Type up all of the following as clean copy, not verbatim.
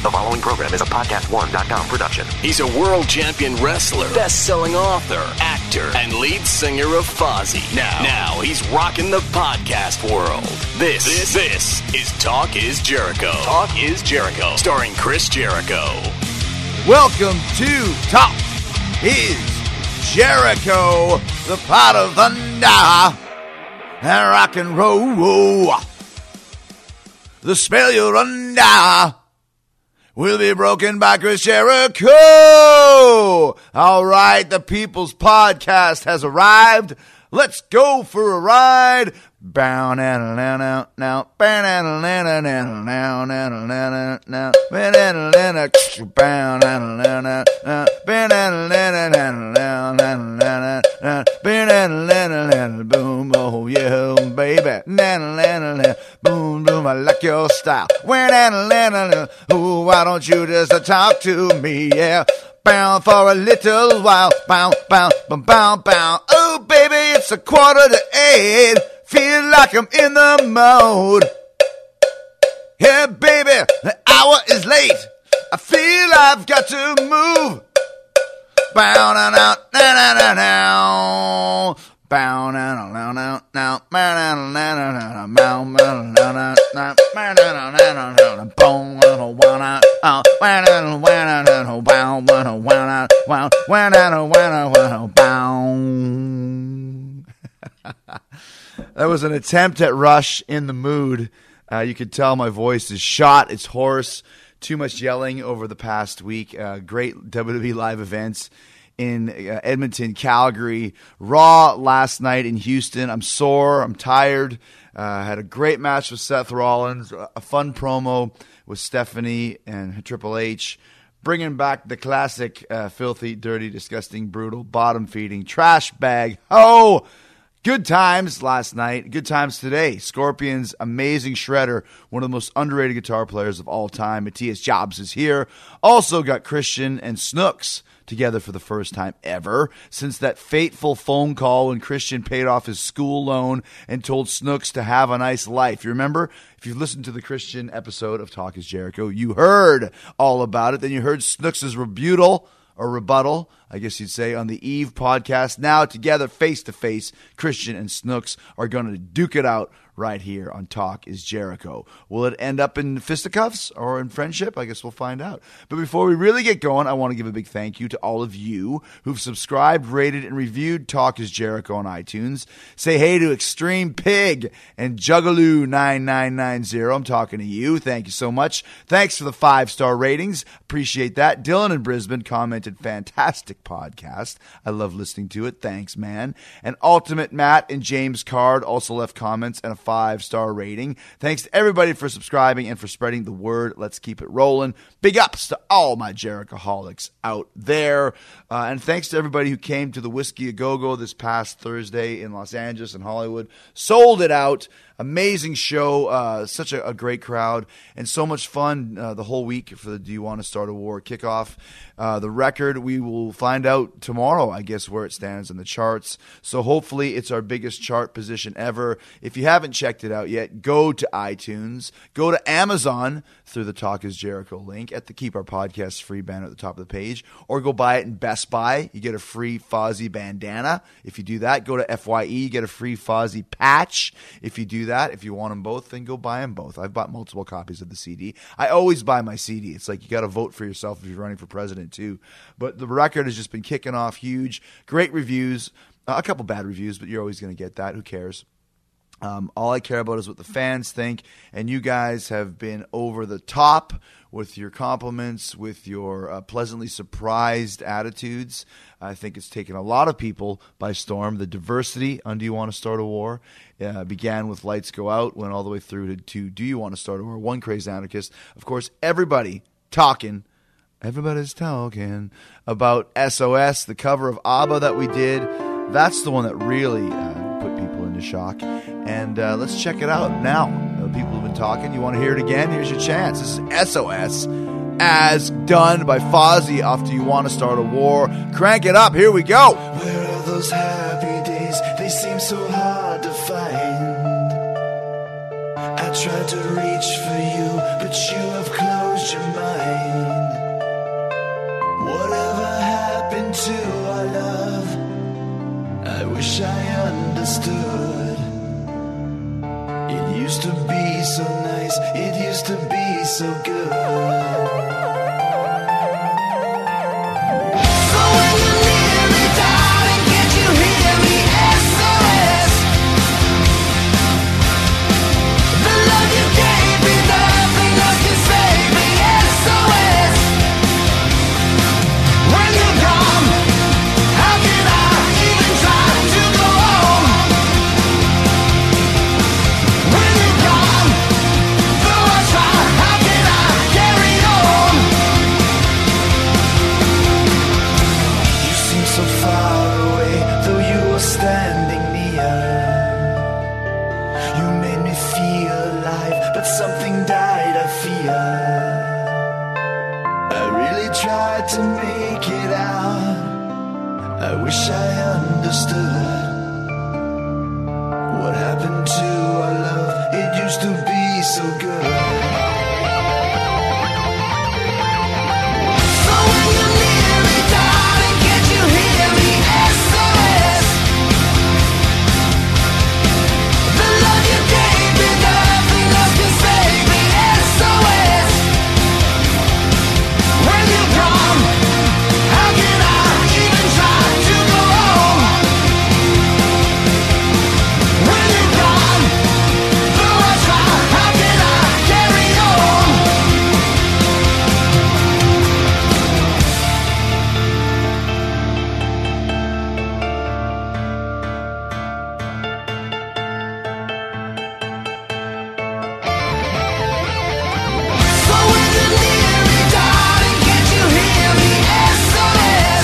The following program is a podcast1.com production. He's a world champion wrestler, best-selling author, actor, and lead singer of Fozzy. Now he's rocking the podcast world. This is Talk is Jericho. Talk is Jericho, starring Chris Jericho. Welcome to Talk is Jericho, the pot of thunder and rock and roll. The spell you're under will be broken by Chris Jericho. All right, the People's Podcast has arrived. Let's go for a ride. Bow now now now bow now now now now now now now bow now now boom, oh yeah baby, boom boom, I like your style. Ooh, why don't you just talk to me? Yeah. Bow for a little while. Bow, bow, bow, bow, bow. Oh, baby, it's 7:45. Feel like I'm in the mode. Yeah, baby, the hour is late. I feel I've got to move. Bow, now, now, now, now, now. Bow, now, now, now, now, now, now, now, now, now, That was an attempt at Rush in the mood. You could tell my voice is shot. It's hoarse. Too much yelling over the past week. Great WWE live events in Edmonton, Calgary. Raw last night in Houston. I'm sore. I'm tired. Had a great match with Seth Rollins. A fun promo with Stephanie and Triple H. Bringing back the classic filthy, dirty, disgusting, brutal, bottom-feeding trash bag. Oh! Good times last night. Good times today. Scorpion's amazing shredder, one of the most underrated guitar players of all time. Matthias Jobs is here. Also got Christian and Snooks together for the first time ever since that fateful phone call when Christian paid off his school loan and told Snooks to have a nice life. You remember? If you've listened to the Christian episode of Talk is Jericho, you heard all about it. Then you heard Snooks' rebuttal, I guess you'd say, on the Eve podcast. Now together, face-to-face, Christian and Snooks are going to duke it out right here on Talk is Jericho. Will it end up in fisticuffs or in friendship? I guess we'll find out. But before we really get going, I want to give a big thank you to all of you who've subscribed, rated, and reviewed Talk is Jericho on iTunes. Say hey to Extreme Pig and Juggaloo9990. I'm talking to you. Thank you so much. Thanks for the 5-star ratings. Appreciate that. Dylan in Brisbane commented, fantastic podcast. I love listening to it. Thanks, man. And Ultimate Matt and James Card also left comments and a 5-star rating. Thanks to everybody for subscribing and for spreading the word. Let's keep it rolling. Big ups to all my Jerichoholics out there. And thanks to everybody who came to the Whiskey A Go-Go this past Thursday in Los Angeles and Hollywood. Sold it out. Amazing show, such a great crowd, and so much fun the whole week for the Do You Want to Start a War kickoff. The record, we will find out tomorrow, I guess, where it stands in the charts. So hopefully it's our biggest chart position ever. If you haven't checked it out yet, go to iTunes, go to Amazon through the Talk is Jericho link at the Keep Our Podcast free banner at the top of the page, or go buy it in Best Buy. You get a free Fozzy bandana. If you do that, go to FYE, you get a free Fozzy patch. If you do that, if you want them both, then go buy them both. I've bought multiple copies of the CD. I always buy my CD. It's like you got to vote for yourself if you're running for president too. But the record has just been kicking off huge. Great reviews. A couple bad reviews, but you're always going to get that. Who cares? All I care about is what the fans think, and you guys have been over the top with your compliments, with your pleasantly surprised attitudes. I think it's taken a lot of people by storm. The diversity on Do You Want to Start a War began with Lights Go Out, went all the way through to Do You Want to Start a War, One Crazy Anarchist. Of course, everybody's talking about SOS, the cover of ABBA that we did. That's the one that really put people into shock. And let's check it out now. People have been talking. You want to hear it again? Here's your chance. This is SOS, as done by Fozzy off Do You Want to Start a War. Crank it up. Here we go. Where are those happy days? They seem so hard to find. I tried to reach for you, but you have closed your mind. so good. To make it out, I wish I understood what happened to our love. It used to be so good. So when you're near me, darling, can't you hear me? SOS. The love you gave me, nothing else can save me. SOS. When you're gone, how can I even try to go on? When you're gone, though I try, how can I carry on? So when you're near me, darling, can't you hear me? SOS.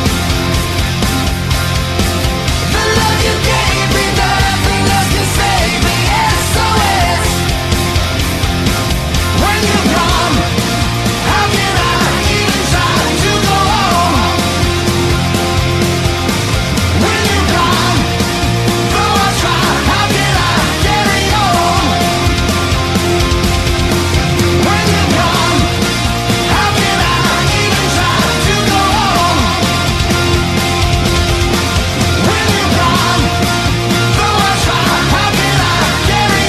The love you gave me, nothing else can save me. SOS. When you're gone, how can I even try to go on? When you're gone, though I try, how can I carry on? When you're gone, how can I even try to go on? When you're gone, though I try, how can I carry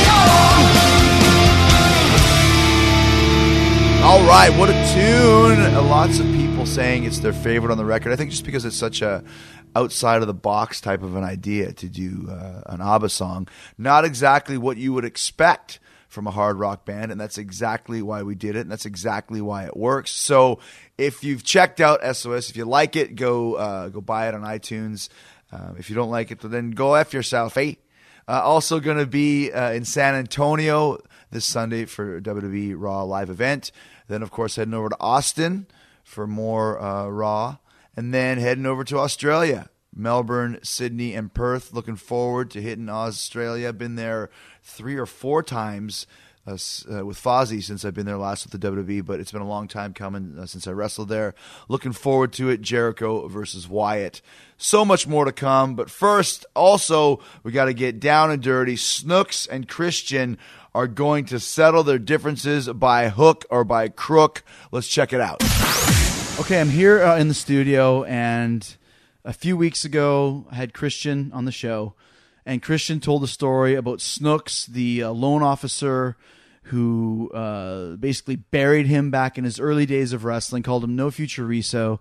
on? All right, what a tune. Lots of people saying it's their favorite on the record. I think just because it's such a outside of the box type of an idea to do an ABBA song. Not exactly what you would expect from a hard rock band, and that's exactly why we did it, and that's exactly why it works. So if you've checked out SOS, if you like it, go buy it on iTunes. If you don't like it, then go F yourself, eh? Also going to be in San Antonio this Sunday for WWE Raw live event. Then, of course, heading over to Austin for more Raw. And then heading over to Australia, Melbourne, Sydney, and Perth. Looking forward to hitting Australia. Been there 3 or 4 times with Fozzy since I've been there last with the WWE, but it's been a long time coming since I wrestled there. Looking forward to it. Jericho versus Wyatt. So much more to come. But first, also, we got to get down and dirty. Snooks and Christian are going to settle their differences by hook or by crook. Let's check it out. Okay, I'm here in the studio, and a few weeks ago, I had Christian on the show, and Christian told a story about Snooks, the loan officer who basically buried him back in his early days of wrestling, called him No Future Riso,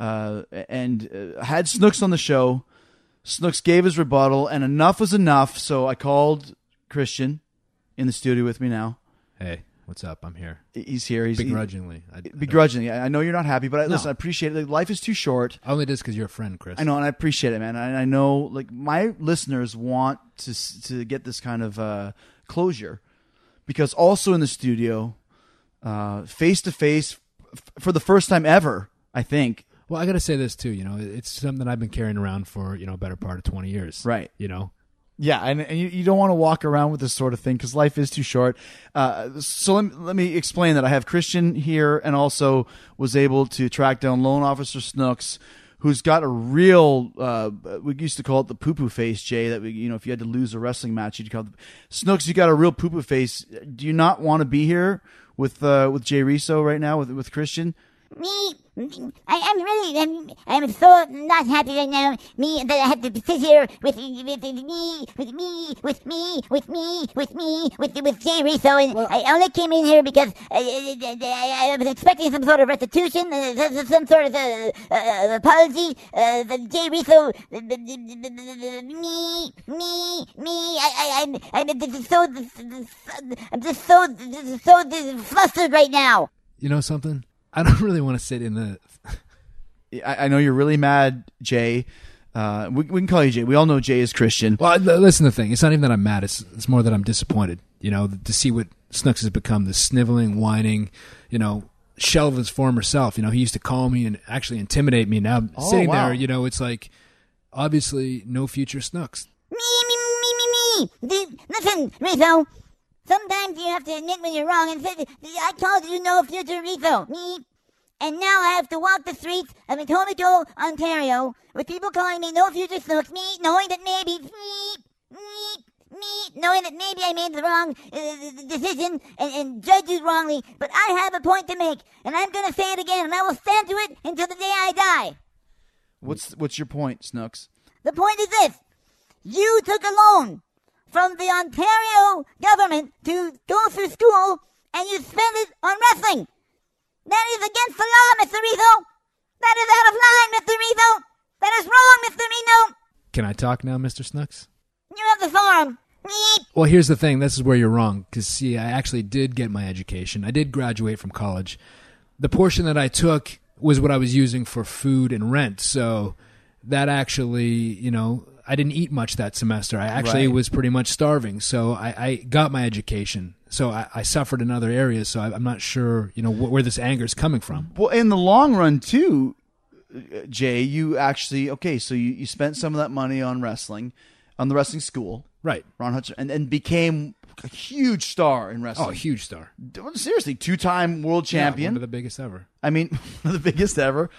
and had Snooks on the show. Snooks gave his rebuttal, and enough was enough, so I called Christian in the studio with me now. Hey, what's up? I'm here. He's here. Begrudgingly. Begrudgingly. I know you're not happy, but listen, I appreciate it. Life is too short. I only did this because you're a friend, Chris. I know, and I appreciate it, man. I know, like, my listeners want to get this kind of closure, because also in the studio, face to face, for the first time ever, I think. Well, I got to say this too. You know, it's something I've been carrying around for a better part of 20 years. Right. You know. Yeah, and you don't want to walk around with this sort of thing because life is too short. So let me explain that. I have Christian here, and also was able to track down Loan Officer Snooks, who's got a real, we used to call it the poo-poo face, Jay, that if you had to lose a wrestling match, you'd call it Snooks, you got a real poo-poo face. Do you not want to be here with Jay Riso right now, with Christian? I'm so not happy right now. That I have to sit here with Jay Rizzo, and I only came in here because I was expecting some sort of restitution, some sort of apology. Jay Rizzo, I'm just so flustered right now. You know something? I don't really want to sit in the... I know you're really mad, Jay. We can call you Jay. We all know Jay is Christian. Well, listen to the thing. It's not even that I'm mad. It's more that I'm disappointed, to see what Snooks has become, this sniveling, whining, shell of his former self. He used to call me and actually intimidate me. Now sitting wow. there, it's like, obviously, no future Snooks. Me. Listen, Rizzo. Sometimes you have to admit when you're wrong and say, I told you no future Rizzo. Me. And now I have to walk the streets of Etobicoke, Ontario, with people calling me no future Snooks. Me, knowing that maybe I made the wrong decision and judged you wrongly. But I have a point to make, and I'm going to say it again, and I will stand to it until the day I die. What's your point, Snooks? The point is this. You took a loan from the Ontario government to go through school, and you spent it on wrestling. That is against the law, Mr. Rizzo. That is out of line, Mr. Rizzo. That is wrong, Mr. Rizzo. Can I talk now, Mr. Snooks? You have the forum. Well, here's the thing. This is where you're wrong. Because, see, I actually did get my education. I did graduate from college. The portion that I took was what I was using for food and rent. So that actually, I didn't eat much that semester. I actually was pretty much starving. So I got my education. So I suffered in other areas. So I'm not sure, where this anger is coming from. Well, in the long run, too, Jay, you actually, so you spent some of that money on wrestling, on the wrestling school. Right. Ron Hutchinson, and became a huge star in wrestling. Oh, a huge star. Seriously, 2-time world champion. Yeah, one of the biggest ever. I mean, one of the biggest ever.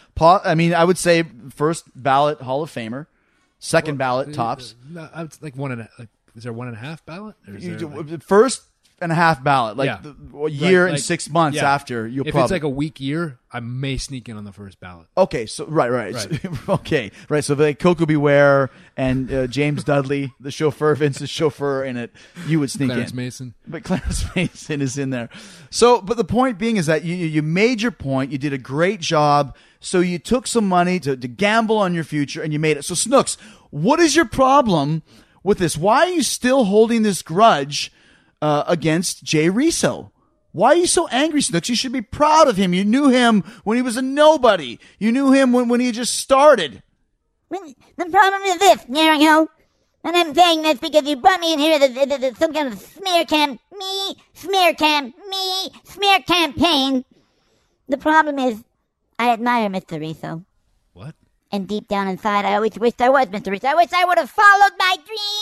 I would say first ballot Hall of Famer, second ballot tops. No, it's like is there 1.5 ballot? Or is there first and a half ballot, a year and 6 months after. If it's like a weak year, I may sneak in on the first ballot. Okay, so right. Okay, right. So like Coco Beware and James Dudley, the chauffeur, Vince's chauffeur in it, you would sneak Clarence in. Mason. But Clarence Mason is in there. So, but the point being is that you made your point. You did a great job. So you took some money to gamble on your future, and you made it. So Snooks, what is your problem with this? Why are you still holding this grudge against Jay Rizzo? Why are you so angry, Snooks? You should be proud of him. You knew him when he was a nobody. You knew him when he just started. The problem is this, Jericho. And I'm saying this because you brought me in here as some kind of smear campaign. The problem is, I admire Mr. Rizzo. What? And deep down inside, I always wished I was Mr. Rizzo. I wish I would have followed my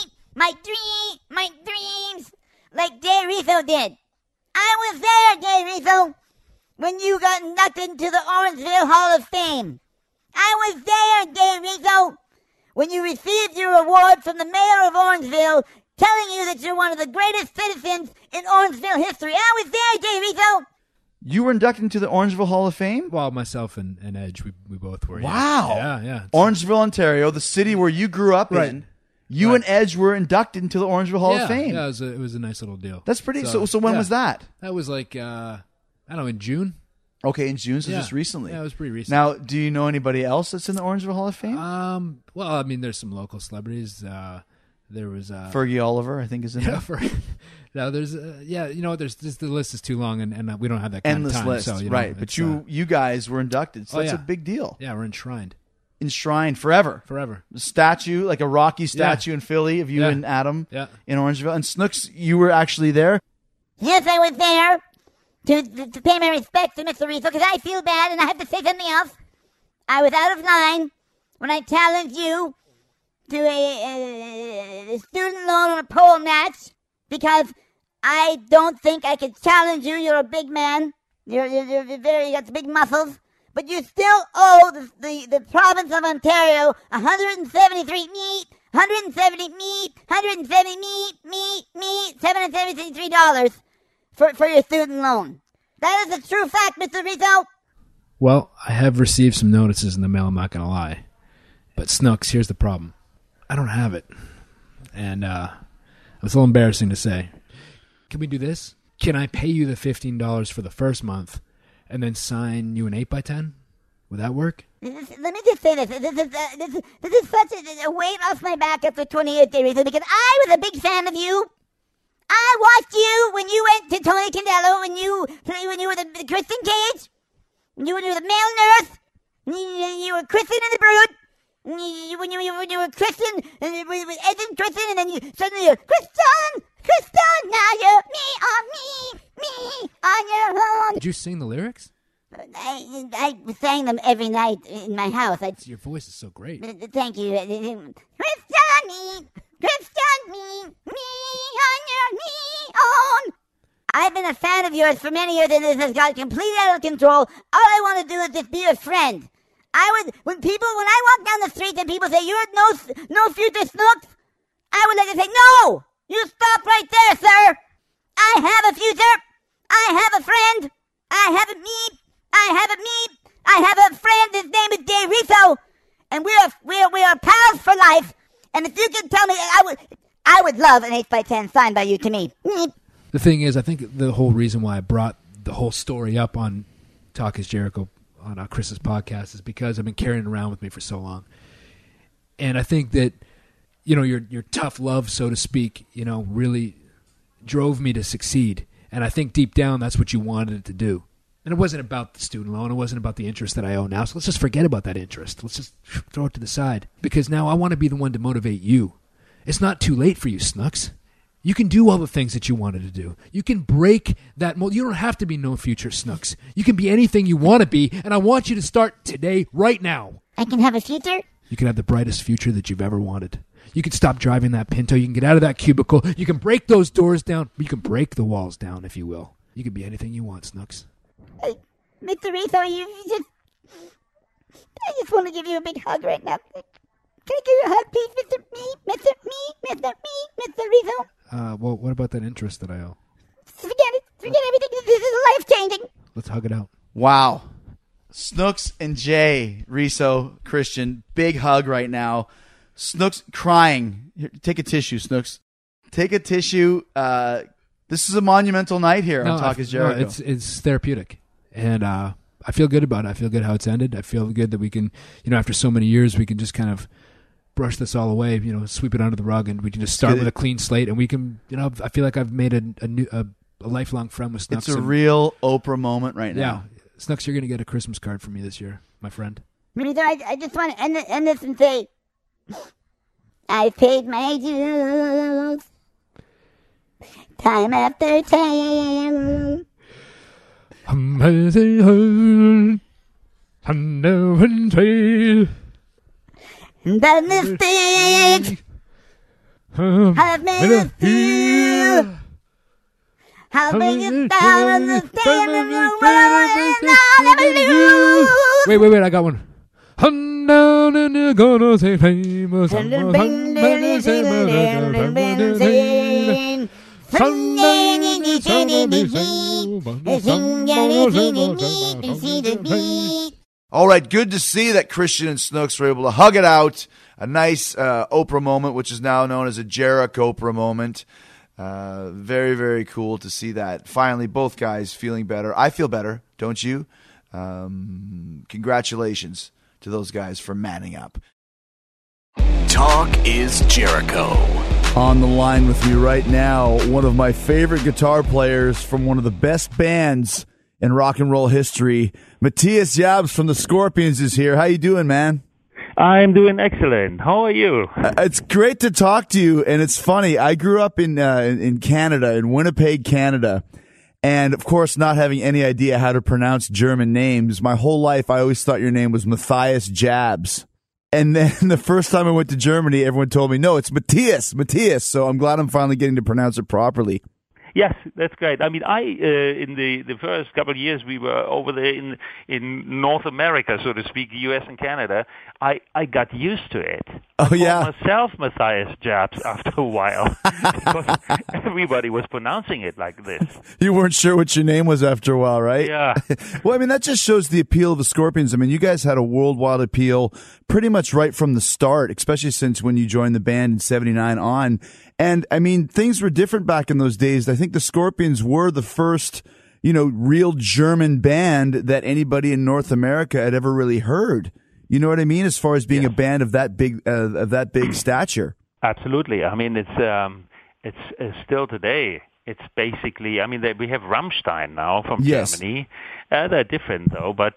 dreams, like Jay Rizzo did. I was there, Jay Rizzo, when you got inducted into the Orangeville Hall of Fame. I was there, Jay Rizzo, when you received your award from the mayor of Orangeville, telling you that you're one of the greatest citizens in Orangeville history. I was there, Jay Rizzo. You were inducted into the Orangeville Hall of Fame? Well, myself and Edge, we both were. Wow. Yeah. Orangeville, Ontario, the city where you grew up in. You and Edge were inducted into the Orangeville Hall of Fame. Yeah, it was a nice little deal. That's pretty. So when was that? That was like I don't know, in June. Okay, in June, so just recently. Yeah, it was pretty recent. Now, do you know anybody else that's in the Orangeville Hall of Fame? Well, I mean, there's some local celebrities. There was Fergie Oliver, I think, is in there. No, there's there's the list is too long, and we don't have that kind endless of time. list, So, right? But you guys were inducted, so that's a big deal. Yeah, we're enshrined. Enshrined forever. The statue, like a Rocky statue in Philly of you and Adam in Orangeville. And Snooks, you were actually there? Yes, I was there to pay my respects to Mr. Rizzo because I feel bad and I have to say something else. I was out of line when I challenged you to a student loan on a pole match because I don't think I could challenge you. You're a big man. You got big muscles. But you still owe the province of Ontario $773 for your student loan. That is a true fact, Mr. Rizzo. Well, I have received some notices in the mail, I'm not going to lie. But Snooks, here's the problem. I don't have it. And it's a little embarrassing to say. Can we do this? Can I pay you the $15 for the first month and then sign you an 8x10? Would that work? Let me just say this. This is such a weight off my back after 28 days because I was a big fan of you. I watched you when you went to Tony Candello, when you were the Kristen Cage, when you were the male nurse, you were Kristen in the Brood, when you were Kristen, with Ed and Kristen, and then you suddenly you're Kristen, now you're me on your own. Did you sing the lyrics? I sang them every night in my house. Your voice is so great. Thank you. Kristen, me on your own. I've been a fan of yours for many years, and this has got completely out of control. All I want to do is just be a friend. When I walk down the street and people say, you're no future Snooks, I would like to say, no, you stop right there, sir. I have a future. I have a friend. I have a me. I have a friend. His name is Jay Rizzo, and we are pals for life. And if you can tell me, I would love an 8x10 signed by you to me. The thing is, I think the whole reason why I brought the whole story up on Talk is Jericho on Chris's podcast is because I've been carrying it around with me for so long, and I think that your tough love, so to speak, really drove me to succeed. And I think deep down that's what you wanted it to do. And it wasn't about the student loan. It wasn't about the interest that I owe now. So let's just forget about that interest. Let's just throw it to the side. Because now I want to be the one to motivate you. It's not too late for you, Snooks. You can do all the things that you wanted to do. You can break that mold. You don't have to be no future Snooks. You can be anything you want to be. And I want you to start today, right now. I can have a future? You can have the brightest future that you've ever wanted. You can stop driving that Pinto. You can get out of that cubicle. You can break those doors down. You can break the walls down, if you will. You can be anything you want, Snooks. Mr. Rizzo, I just want to give you a big hug right now. Can I give you a hug, please, Mr. Rizzo? Well, what about that interest that I owe? Forget it. Forget everything. This is life-changing. Let's hug it out. Wow. Snooks and Jay, Rizzo, Christian, big hug right now. Snooks crying. Here, take a tissue, Snooks. Take a tissue. This is a monumental night here on Talk is Jericho. No, it's therapeutic. And I feel good about it. I feel good how it's ended. I feel good that we can, after so many years, we can just kind of brush this all away, sweep it under the rug, and we can just start with a clean slate. And we can, I feel like I've made a lifelong friend with Snooks. It's a real Oprah moment right now. Yeah. Snooks, you're going to get a Christmas card from me this year, my friend. I just want to end this and say, I've paid my dues time after time. The mistakes I've made us feel. I'll bring you down and stand in the world and I'll never lose. Wait, I got one. I'm down and you're gonna say famous. All right, good to see that Christian and Snooks were able to hug it out. A nice Oprah moment, which is now known as a Jericho Oprah moment. Very, very cool to see that. Finally, both guys feeling better. I feel better, don't you? Congratulations to those guys for manning up. Talk is Jericho. On the line with me right now, one of my favorite guitar players from one of the best bands in rock and roll history, Matthias Jabs from the Scorpions is here. How you doing, man? I'm doing excellent. How are you? It's great to talk to you, and it's funny. I grew up in Canada, in Winnipeg, Canada, and of course, not having any idea how to pronounce German names. My whole life, I always thought your name was Matthias Jabs. And then the first time I went to Germany, everyone told me, no, it's Matthias. So I'm glad I'm finally getting to pronounce it properly. Yes, that's great. I mean, in the first couple of years we were over there in North America, so to speak, U.S. and Canada, I got used to it. Oh, yeah. I called myself Matthias Jabs after a while because everybody was pronouncing it like this. You weren't sure what your name was after a while, right? Yeah. Well, I mean, that just shows the appeal of the Scorpions. I mean, you guys had a worldwide appeal pretty much right from the start, especially since when you joined the band in 79 on. And, I mean, things were different back in those days. I think the Scorpions were the first, real German band that anybody in North America had ever really heard. You know what I mean? As far as being a band of that big stature. Absolutely. I mean, it's still today. It's basically, I mean, we have Rammstein now from Germany. They're different though, but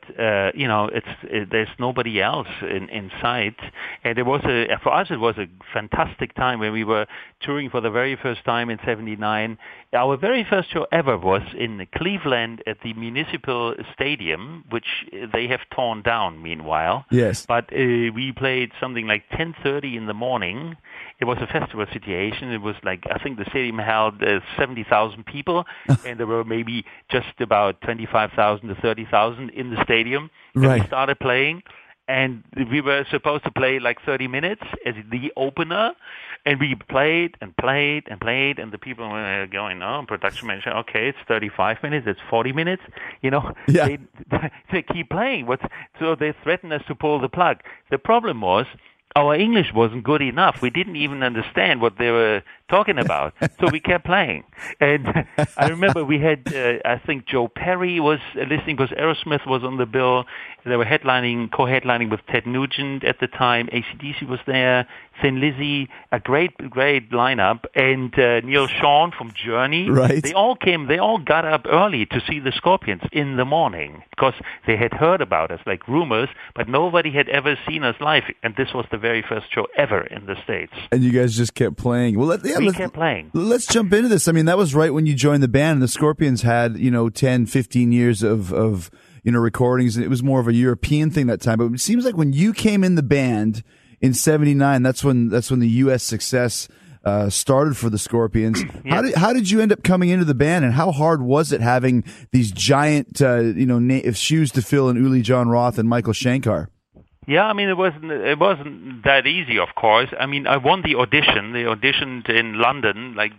there's nobody else in sight. And for us it was a fantastic time when we were touring for the very first time in '79. Our very first show ever was in Cleveland at the Municipal Stadium, which they have torn down meanwhile. Yes. But we played something like 10:30 in the morning. It was a festival situation. It was like, I think the stadium held 70,000 people, and there were maybe just about 25,000 to 30,000 in the stadium. And Right. we started playing, and we were supposed to play like 30 minutes as the opener, and we played and played and played, and the people were going, production manager, okay, it's 35 minutes, it's 40 minutes, Yeah. They keep playing. So they threatened us to pull the plug. The problem was, our English wasn't good enough. We didn't even understand what they were talking about. So we kept playing. And I remember we had, I think Joe Perry was listening because Aerosmith was on the bill. They were co-headlining with Ted Nugent at the time. AC/DC was there. Thin Lizzy, a great lineup. And Neil Sean from Journey. Right. They all got up early to see the Scorpions in the morning because they had heard about us, like rumors, but nobody had ever seen us live. And this was the very first show ever in the States. And you guys just kept playing. Well, We kept playing. Let's jump into this. I mean, that was right when you joined the band, and the Scorpions had, 10, 15 years of recordings, and it was more of a European thing that time. But it seems like when you came in the band in '79, that's when the U.S. success started for the Scorpions. Yes. How did you end up coming into the band, and how hard was it having these giant, shoes to fill in Uli Jon Roth and Michael Shankar? Yeah, I mean, it wasn't that easy, of course. I mean, I won the audition. They auditioned in London, like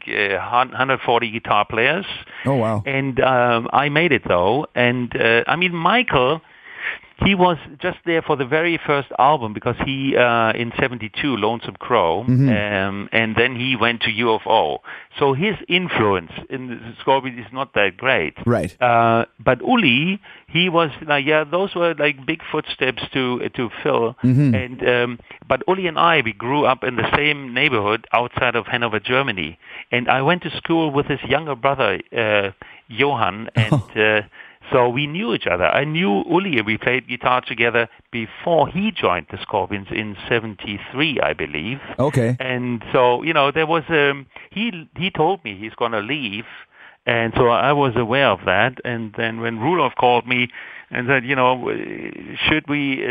140 guitar players. Oh, wow. And I made it, though. And, Michael, he was just there for the very first album because he, in '72, Lonesome Crow, and then he went to UFO. So his influence in the Scorpions is not that great. Right. But Uli, he was like, those were like big footsteps to fill. And but Uli and we grew up in the same neighborhood outside of Hanover, Germany. And I went to school with his younger brother, Johann, and so we knew each other. I knew Uli. We played guitar together before he joined the Scorpions in '73, I believe. Okay. And so, there was he told me he's going to leave, and so I was aware of that. And then when Rudolph called me and said, should we,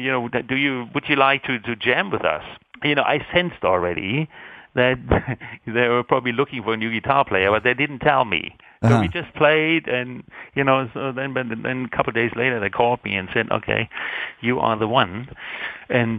would you like to jam with us? I sensed already that they were probably looking for a new guitar player, but they didn't tell me. So we just played, and so then a couple of days later they called me and said, "Okay, you are the one." And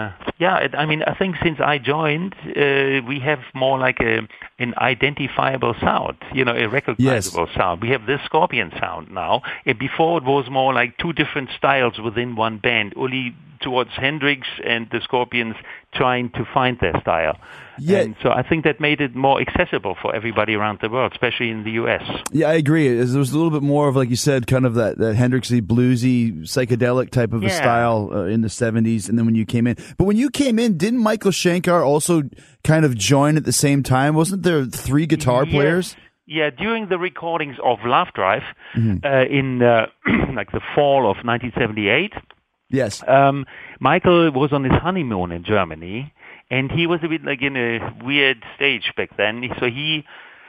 I think since I joined, we have more like an identifiable sound, a recognizable sound. We have this Scorpion sound now. Before it was more like two different styles within one band. Uli towards Hendrix and the Scorpions trying to find their style. Yeah. And so I think that made it more accessible for everybody around the world, especially in the U.S. Yeah, I agree. There was a little bit more of, like you said, kind of that Hendrixy, bluesy, psychedelic type of a style in the 70s, and then when you came in. But when you came in, didn't Michael Shankar also kind of join at the same time? Wasn't there 3 guitar players? Yeah, during the recordings of Love Drive in like the fall of 1978, yes, Michael was on his honeymoon in Germany, and he was a bit like in a weird stage back then. So he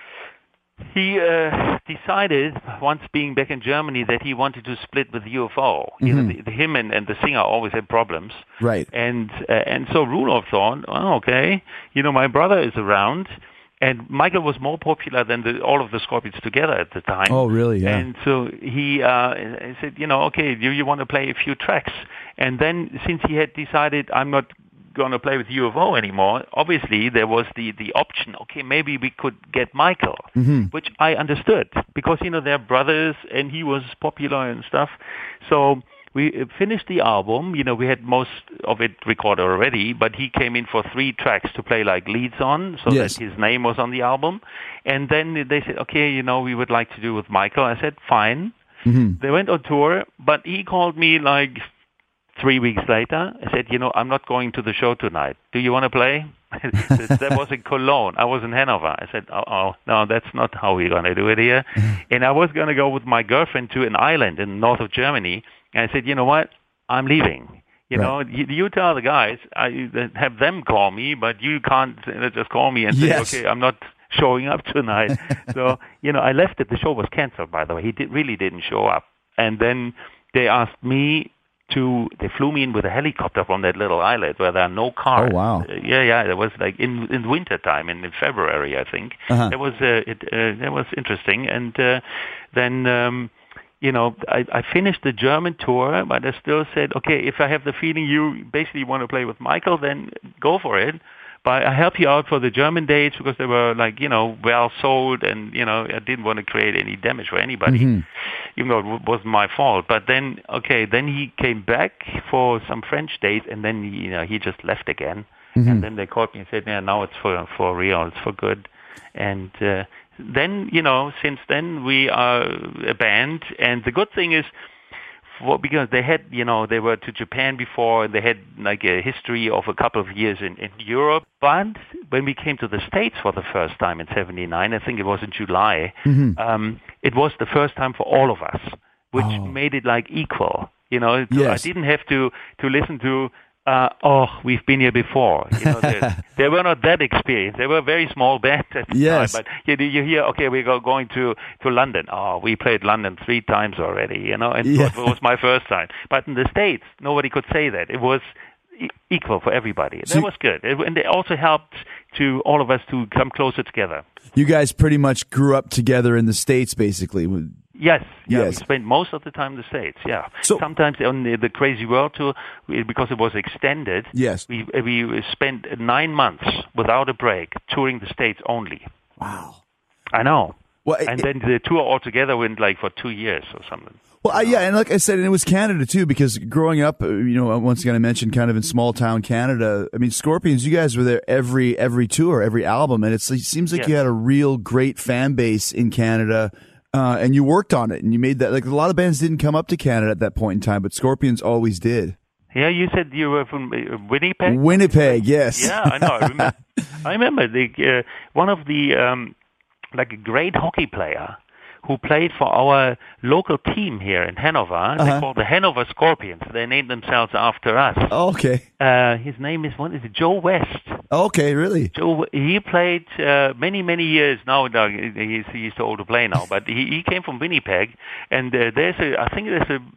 decided, once being back in Germany, that he wanted to split with UFO. Him and the singer always had problems. Right. And so Rudolph thought, okay, my brother is around. And Michael was more popular than all of the Scorpions together at the time. Oh, really? Yeah. And so he said, okay, do you want to play a few tracks? And then since he had decided I'm not going to play with UFO anymore, obviously there was the option, okay, maybe we could get Michael, which I understood because, they're brothers and he was popular and stuff. So we finished the album. We had most of it recorded already, but he came in for 3 tracks to play like leads on, so that his name was on the album. And then they said, okay, we would like to do with Michael. I said, fine. They went on tour, but he called me like 3 weeks later. I said, I'm not going to the show tonight. Do you want to play? That was in Cologne. I was in Hanover. I said, no, that's not how we're going to do it here. And I was going to go with my girlfriend to an island in the north of Germany. And I said, you know what? I'm leaving. You tell the guys, have them call me, but you can't just call me and say, okay, I'm not showing up tonight. So, I left it. The show was canceled, by the way. He really didn't show up. And then they asked me they flew me in with a helicopter from that little island where there are no cars. Oh, wow. It was like in winter time, in February, I think. That was interesting. And then, I finished the German tour, but I still said, okay, if I have the feeling you basically want to play with Michael, then go for it. But I help you out for the German dates because they were well sold, and I didn't want to create any damage for anybody, even though it wasn't my fault. But then he came back for some French dates, and then he just left again. And then they called me and said, yeah, now it's for real, it's for good. And then since then we are a band, and the good thing is, because they had, they were to Japan before, and they had like a history of a couple of years in Europe. But when we came to the States for the first time in '79, I think it was in July, it was the first time for all of us, which made it like equal. I didn't have to listen to, we've been here before. They were not that experienced. They were a very small band at the time. But you hear, okay, we're going to London. Oh, we played London 3 times already, and it was my first time. But in the States, nobody could say that. It was equal for everybody. That was good. And they also helped to all of us to come closer together. You guys pretty much grew up together in the States, basically. Yes. We spent most of the time in the States, So, sometimes on the Crazy World Tour, because it was extended, we spent 9 months without a break touring the States only. Wow. I know. Well, and then the tour altogether went like for 2 years or something. Well, and like I said, and it was Canada too, because growing up, once again, I mentioned kind of in small town Canada. I mean, Scorpions, you guys were there every tour, every album, and it seems like you had a real great fan base in Canada. And you worked on it, and you made that. Like a lot of bands didn't come up to Canada at that point in time, but Scorpions always did. Yeah, you said you were from Winnipeg. Winnipeg, yes. Yeah, I know. I remember one of the like a great hockey player who played for our local team here in Hanover. They're called the Hanover Scorpions. They named themselves after us. Oh, okay. His name is Joe West. Okay, really? Joe. He played many years now. He's too old to play now, but he came from Winnipeg, and I think there's a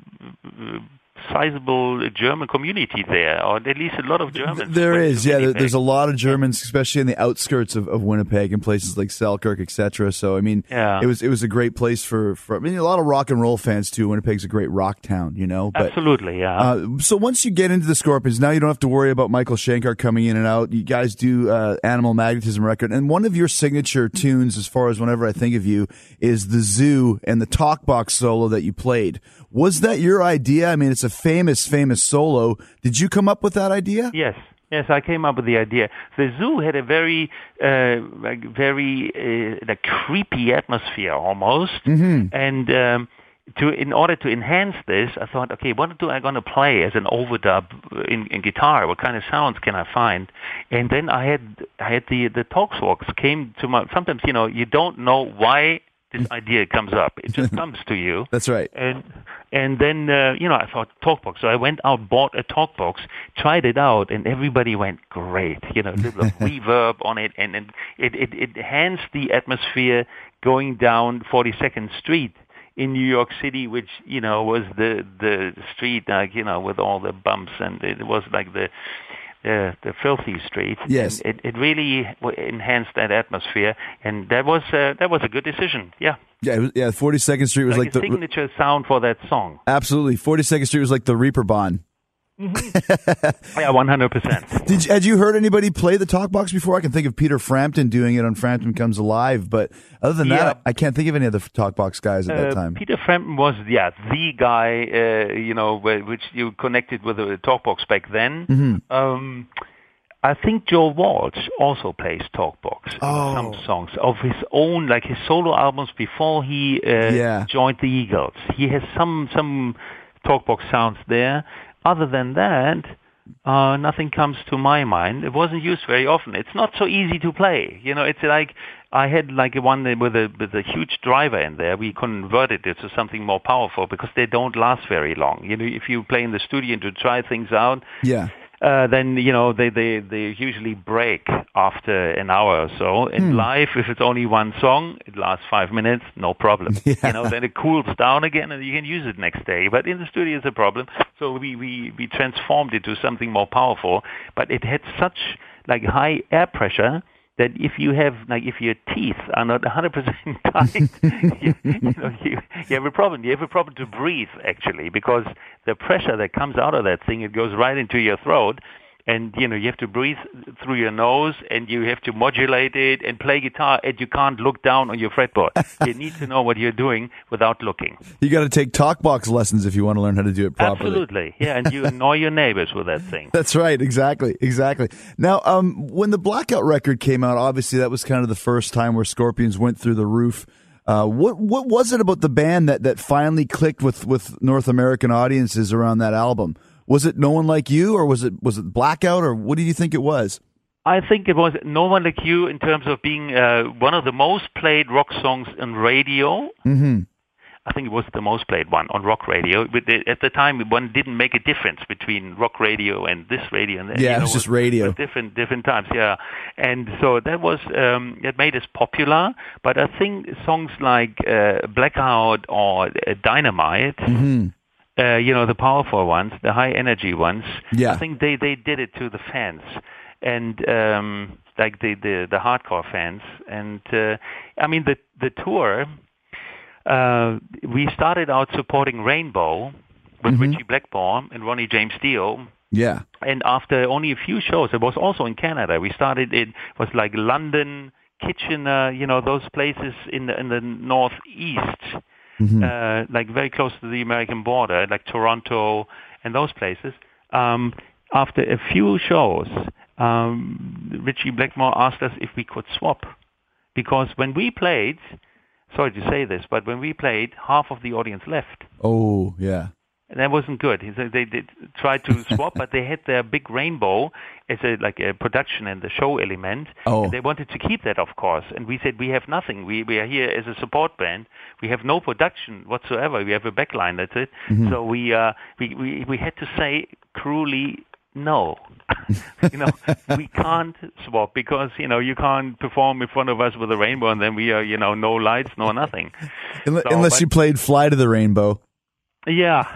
sizable German community there, or at least a lot of Germans. There is, there's a lot of Germans, especially in the outskirts of Winnipeg and places like Selkirk, etc. So, I mean, it was a great place for I mean, a lot of rock and roll fans too. Winnipeg's a great rock town, But, absolutely, yeah. So once you get into the Scorpions, now you don't have to worry about Michael Shankar coming in and out. You guys do Animal Magnetism record, and one of your signature tunes, as far as whenever I think of you, is the Zoo and the Talkbox solo that you played. Was that your idea? I mean, it's a famous solo. Did you come up with that idea? Yes, I came up with the idea. The Zoo had a very creepy atmosphere almost, and in order to enhance this, I thought, okay, what am I going to play as an overdub in guitar? What kind of sounds can I find? And then I had the Talkbox came to my. Sometimes you don't know why this idea comes up. It just comes to you. That's right. And then, I thought Talkbox. So I went out, bought a Talkbox, tried it out, and everybody went, great. A little reverb on it, and it enhanced the atmosphere going down 42nd Street in New York City, which, was the street, with all the bumps, and it was like the the filthy streets. Yes. And it really enhanced that atmosphere, and that was a good decision. Yeah. Yeah, 42nd Street was like the the signature sound for that song. Absolutely. 42nd Street was like the Reeperbahn. Yeah, 100%. Had you heard anybody play the Talkbox before? I can think of Peter Frampton doing it on Frampton Comes Alive, but other than that, I can't think of any other Talkbox guys at that time. Peter Frampton was, the guy, which you connected with the Talkbox back then. Mm-hmm. I think Joe Walsh also plays Talkbox in some songs of his own, like his solo albums before he joined the Eagles. He has some Talkbox sounds there. Other than that, nothing comes to my mind. It wasn't used very often. It's not so easy to play. It's like I had like one with a huge driver in there. We converted it to something more powerful because they don't last very long. If you play in the studio to try things out, then they usually break after an hour or so. In live, if it's only one song, it lasts 5 minutes, no problem. Then it cools down again and you can use it next day. But in the studio, it's a problem. So we transformed it to something more powerful. But it had such like high air pressure that if you have, like, if your teeth are not 100% tight, you have a problem. You have a problem to breathe, actually, because the pressure that comes out of that thing, it goes right into your throat. And, you have to breathe through your nose, and you have to modulate it and play guitar, and you can't look down on your fretboard. You need to know what you're doing without looking. You got to take Talkbox lessons if you want to learn how to do it properly. Absolutely. Yeah, and you annoy your neighbors with that thing. That's right. Exactly. Now, when the Blackout record came out, obviously that was kind of the first time where Scorpions went through the roof. What was it about the band that finally clicked with North American audiences around that album? Was it No One Like You, or was it Blackout, or what do you think it was? I think it was No One Like You in terms of being one of the most played rock songs on radio. Mm-hmm. I think it was the most played one on rock radio. But at the time, one didn't make a difference between rock radio and this radio. And it was just radio. Different times, yeah. And so that was it made us popular. But I think songs like Blackout or Dynamite. Mm-hmm. The powerful ones, the high energy ones. Yeah. I think they did it to the fans, and like the hardcore fans. And I mean the tour. We started out supporting Rainbow with Richie Blackmore and Ronnie James Dio. Yeah. And after only a few shows, it was also in Canada. We started. It was like London, Kitchener, those places in the northeast. Mm-hmm. Like very close to the American border, like Toronto and those places. After a few shows, Richie Blackmore asked us if we could swap. Because when we played, sorry to say this, but when we played, half of the audience left. Oh, yeah. And that wasn't good. He said they did try to swap, but they had their big Rainbow as a production and the show element. Oh. And they wanted to keep that, of course. And we said, we have nothing. We are here as a support band. We have no production whatsoever. We have a backline, that's it. Mm-hmm. So we had to say cruelly, no. We can't swap because, you can't perform in front of us with a Rainbow and then we are, no lights, no nothing. Unless you played Fly to the Rainbow. Yeah.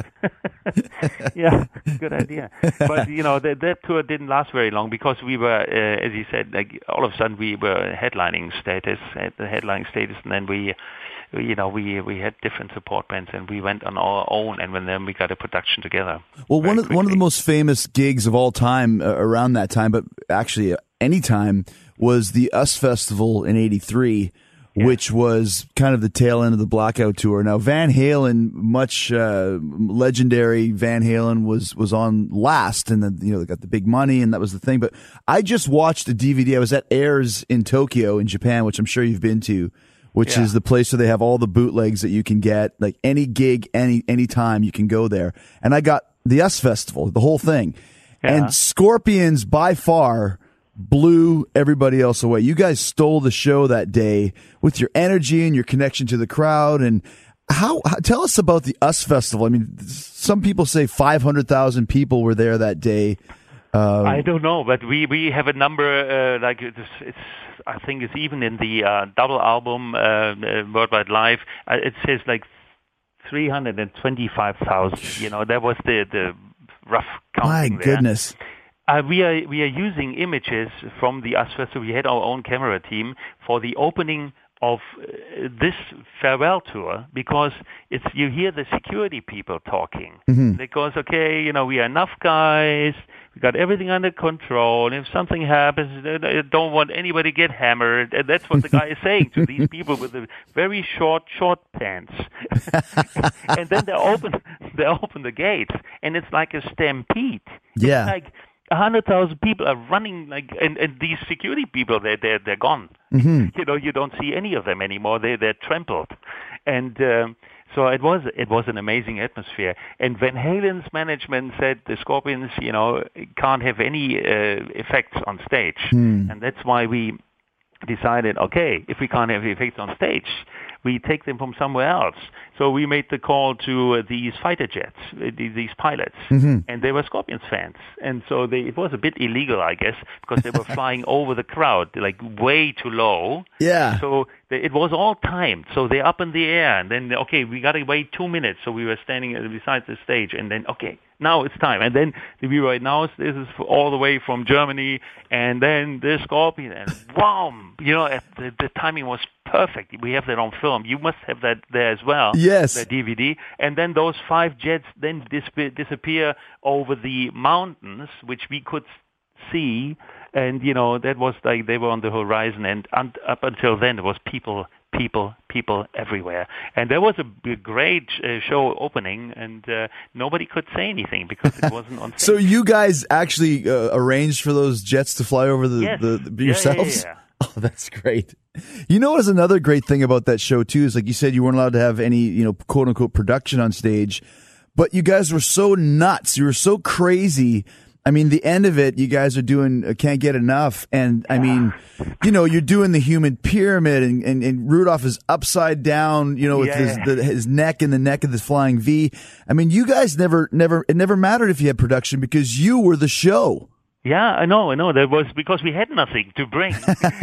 Yeah, good idea. But, that tour didn't last very long because we were, as you said, like all of a sudden we were at the headlining status, and then we had different support bands and we went on our own, and then we got a production together. Well, one of the most famous gigs of all time around that time, but actually any time, was the US Festival in '83. Yeah. Which was kind of the tail end of the Blackout tour. Now, Van Halen, much legendary Van Halen, was on last, and then they got the big money, and that was the thing. But I just watched a DVD. I was at Airs in Tokyo, in Japan, which I'm sure you've been to, which is the place where they have all the bootlegs that you can get, like any gig, any time you can go there. And I got the US Festival, the whole thing, and Scorpions by far blew everybody else away. You guys stole the show that day with your energy and your connection to the crowd. And how tell us about the US Festival. I mean, some people say 500,000 people were there that day. I don't know, but we have a number like it's I think it's even in the double album Worldwide Live. It says like 325,000. That was the rough counting. My goodness. We are using images from the Ozzfest. So we had our own camera team for the opening of this farewell tour, because you hear the security people talking. Because, okay, we are enough guys, we got everything under control, and if something happens, I don't want anybody to get hammered. And that's what the guy is saying to these people with the very short pants. And then they open the gates, and it's like a stampede. Yeah. It's like 100,000 people are running, and these security people, they're gone. You don't see any of them anymore. They're trampled, and so it was an amazing atmosphere. And Van Halen's management said the Scorpions, can't have any effects on stage, and that's why we decided, okay, if we can't have effects on stage, we take them from somewhere else. So we made the call to these fighter jets, these pilots, and they were Scorpions fans. And so it was a bit illegal, I guess, because they were flying over the crowd, like way too low. Yeah. So it was all timed. So they're up in the air, and then, okay, we got to wait 2 minutes. So we were standing beside the stage, and then, okay, now it's time. And then we were announced, this is all the way from Germany, and then the Scorpion, and wham! The timing was perfect. We have that on film. You must have that there as well. Yes. The DVD. And then those 5 jets then disappear over the mountains, which we could see. And, that was like they were on the horizon. And up until then, there was people everywhere. And there was a great show opening, and nobody could say anything because it wasn't on stage. So you guys actually arranged for those jets to fly over yourselves? Yeah. Oh, that's great. What is another great thing about that show, too, is like you said, you weren't allowed to have any, quote unquote production on stage, but you guys were so nuts. You were so crazy. I mean, the end of it, you guys are doing Can't Get Enough. And I mean, you're doing the human pyramid, and Rudolph is upside down, with his neck in the neck of this flying V. I mean, you guys it never mattered if you had production because you were the show. Yeah, I know. That was because we had nothing to bring.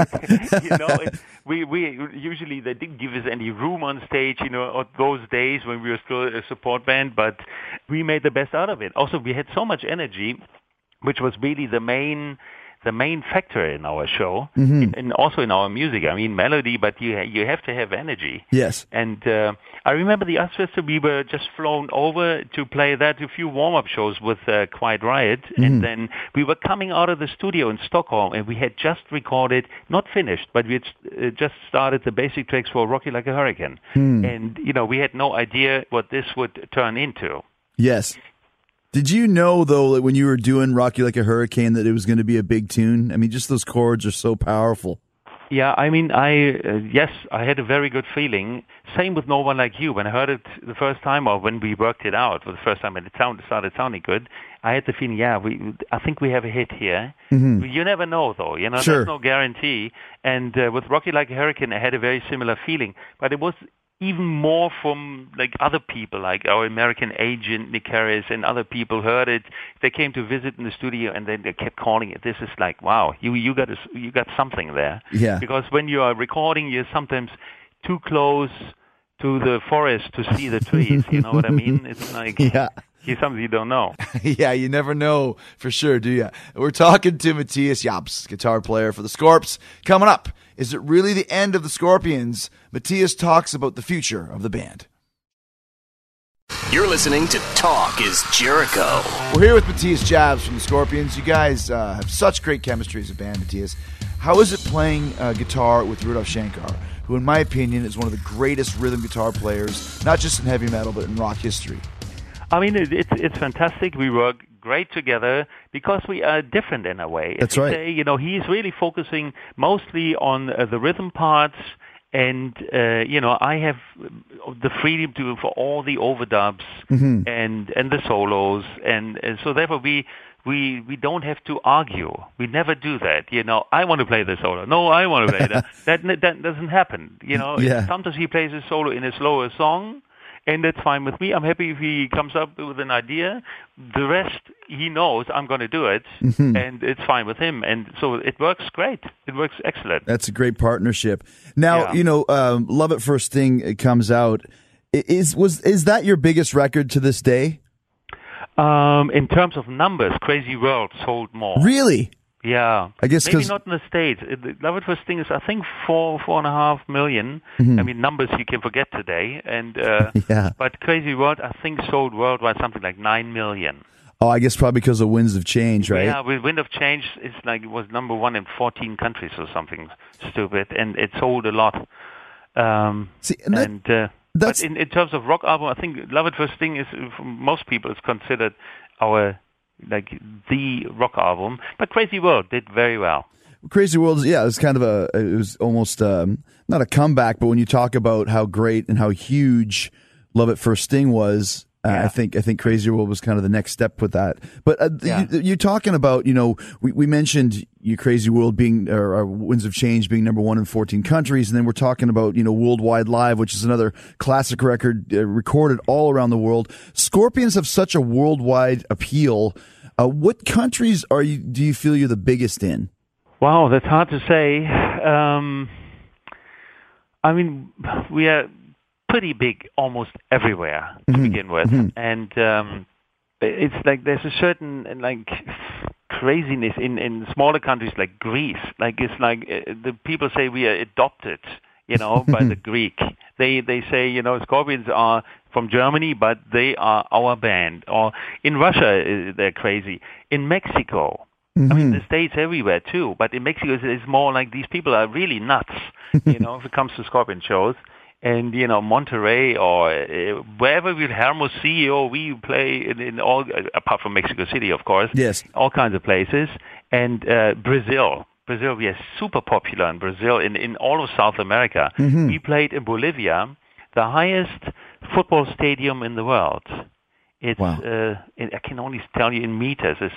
We usually they didn't give us any room on stage, those days when we were still a support band, but we made the best out of it. Also, we had so much energy, which was really the main factor in our show, and also in our music. I mean, melody, but you have to have energy. Yes. And I remember the Ozzfest, we were just flown over to play that, a few warm-up shows with Quiet Riot, and then we were coming out of the studio in Stockholm, and we had just recorded, not finished, but we had just started the basic tracks for Rocky Like a Hurricane. And, we had no idea what this would turn into. Yes. Did you know, though, that when you were doing Rocky Like a Hurricane, that it was going to be a big tune? I mean, just those chords are so powerful. Yeah, I mean, I had a very good feeling. Same with No One Like You. When I heard it the first time, or when we worked it out for the first time and it started sounding good, I had the feeling, I think we have a hit here. You never know, though. Sure. There's no guarantee. And with Rocky Like a Hurricane, I had a very similar feeling. But it was even more from like other people, like our American agent Nick Harris and other people heard it. They came to visit in the studio, and then they kept calling it. This is like, wow, you got something there. Yeah. Because when you are recording, you're sometimes too close to the forest to see the trees. You know what I mean? It's like here's something you don't know. Yeah, you never know for sure, do you? We're talking to Matthias Japs, guitar player for the Scorps. Coming up, is it really the end of the Scorpions? Matthias talks about the future of the band. You're listening to Talk is Jericho. We're here with Matthias Japs from the Scorpions. You guys have such great chemistry as a band, Matthias. How is it playing guitar with Rudolf Shankar, who in my opinion is one of the greatest rhythm guitar players, not just in heavy metal, but in rock history? I mean, it's fantastic. We work great together because we are different in a way. That's right. Say, he's really focusing mostly on the rhythm parts, and I have the freedom for all the overdubs and the solos, and so therefore we don't have to argue. We never do that. I want to play the solo. No, I want to play that. That doesn't happen. Sometimes he plays a solo in a slower song, and that's fine with me. I'm happy if he comes up with an idea. The rest, he knows I'm going to do it, and it's fine with him. And so it works great. It works excellent. That's a great partnership. Now, Love at First Sting comes out. Is that your biggest record to this day? In terms of numbers, Crazy World sold more. Really? Yeah. I guess maybe 'cause- not in the States. The Love at First Sting is, I think, 4.5 million. Mm-hmm. I mean, numbers you can forget today. And Yeah. But Crazy World, I think, sold worldwide something like 9 million. Oh, I guess probably because of Winds of Change, right? Yeah, with Wind of Change, it's like it was number one in 14 countries or something stupid, and it sold a lot. See, and But in terms of rock album, I think Love at First Sting is, for most people, is considered our the rock album. But Crazy World did very well. Crazy World, yeah, it was kind of it was almost not a comeback, but when you talk about how great and how huge Love at First Sting was, I think Crazy World was kind of the next step with that. But you're talking about, we mentioned you Crazy World being, or Winds of Change being number one in 14 countries, and then we're talking about, Worldwide Live, which is another classic record recorded all around the world. Scorpions have such a worldwide appeal. What countries do you feel you're the biggest in? Wow, that's hard to say. I mean, we are pretty big almost everywhere to begin with, and it's like there's a certain craziness in smaller countries like Greece. Like it's like the people say we are adopted, by the Greek. They say Scorpions are from Germany, but they are our band. Or in Russia, they're crazy. In Mexico. I mean, the States everywhere too, but in Mexico it's more like these people are really nuts, if it comes to Scorpion shows. And, Monterrey or wherever with Hermosillo, we play in all, apart from Mexico City, of course. Yes. All kinds of places. And Brazil, we are super popular in Brazil, in all of South America. We played in Bolivia, the highest football stadium in the world. It's, wow. I can only tell you in meters. It's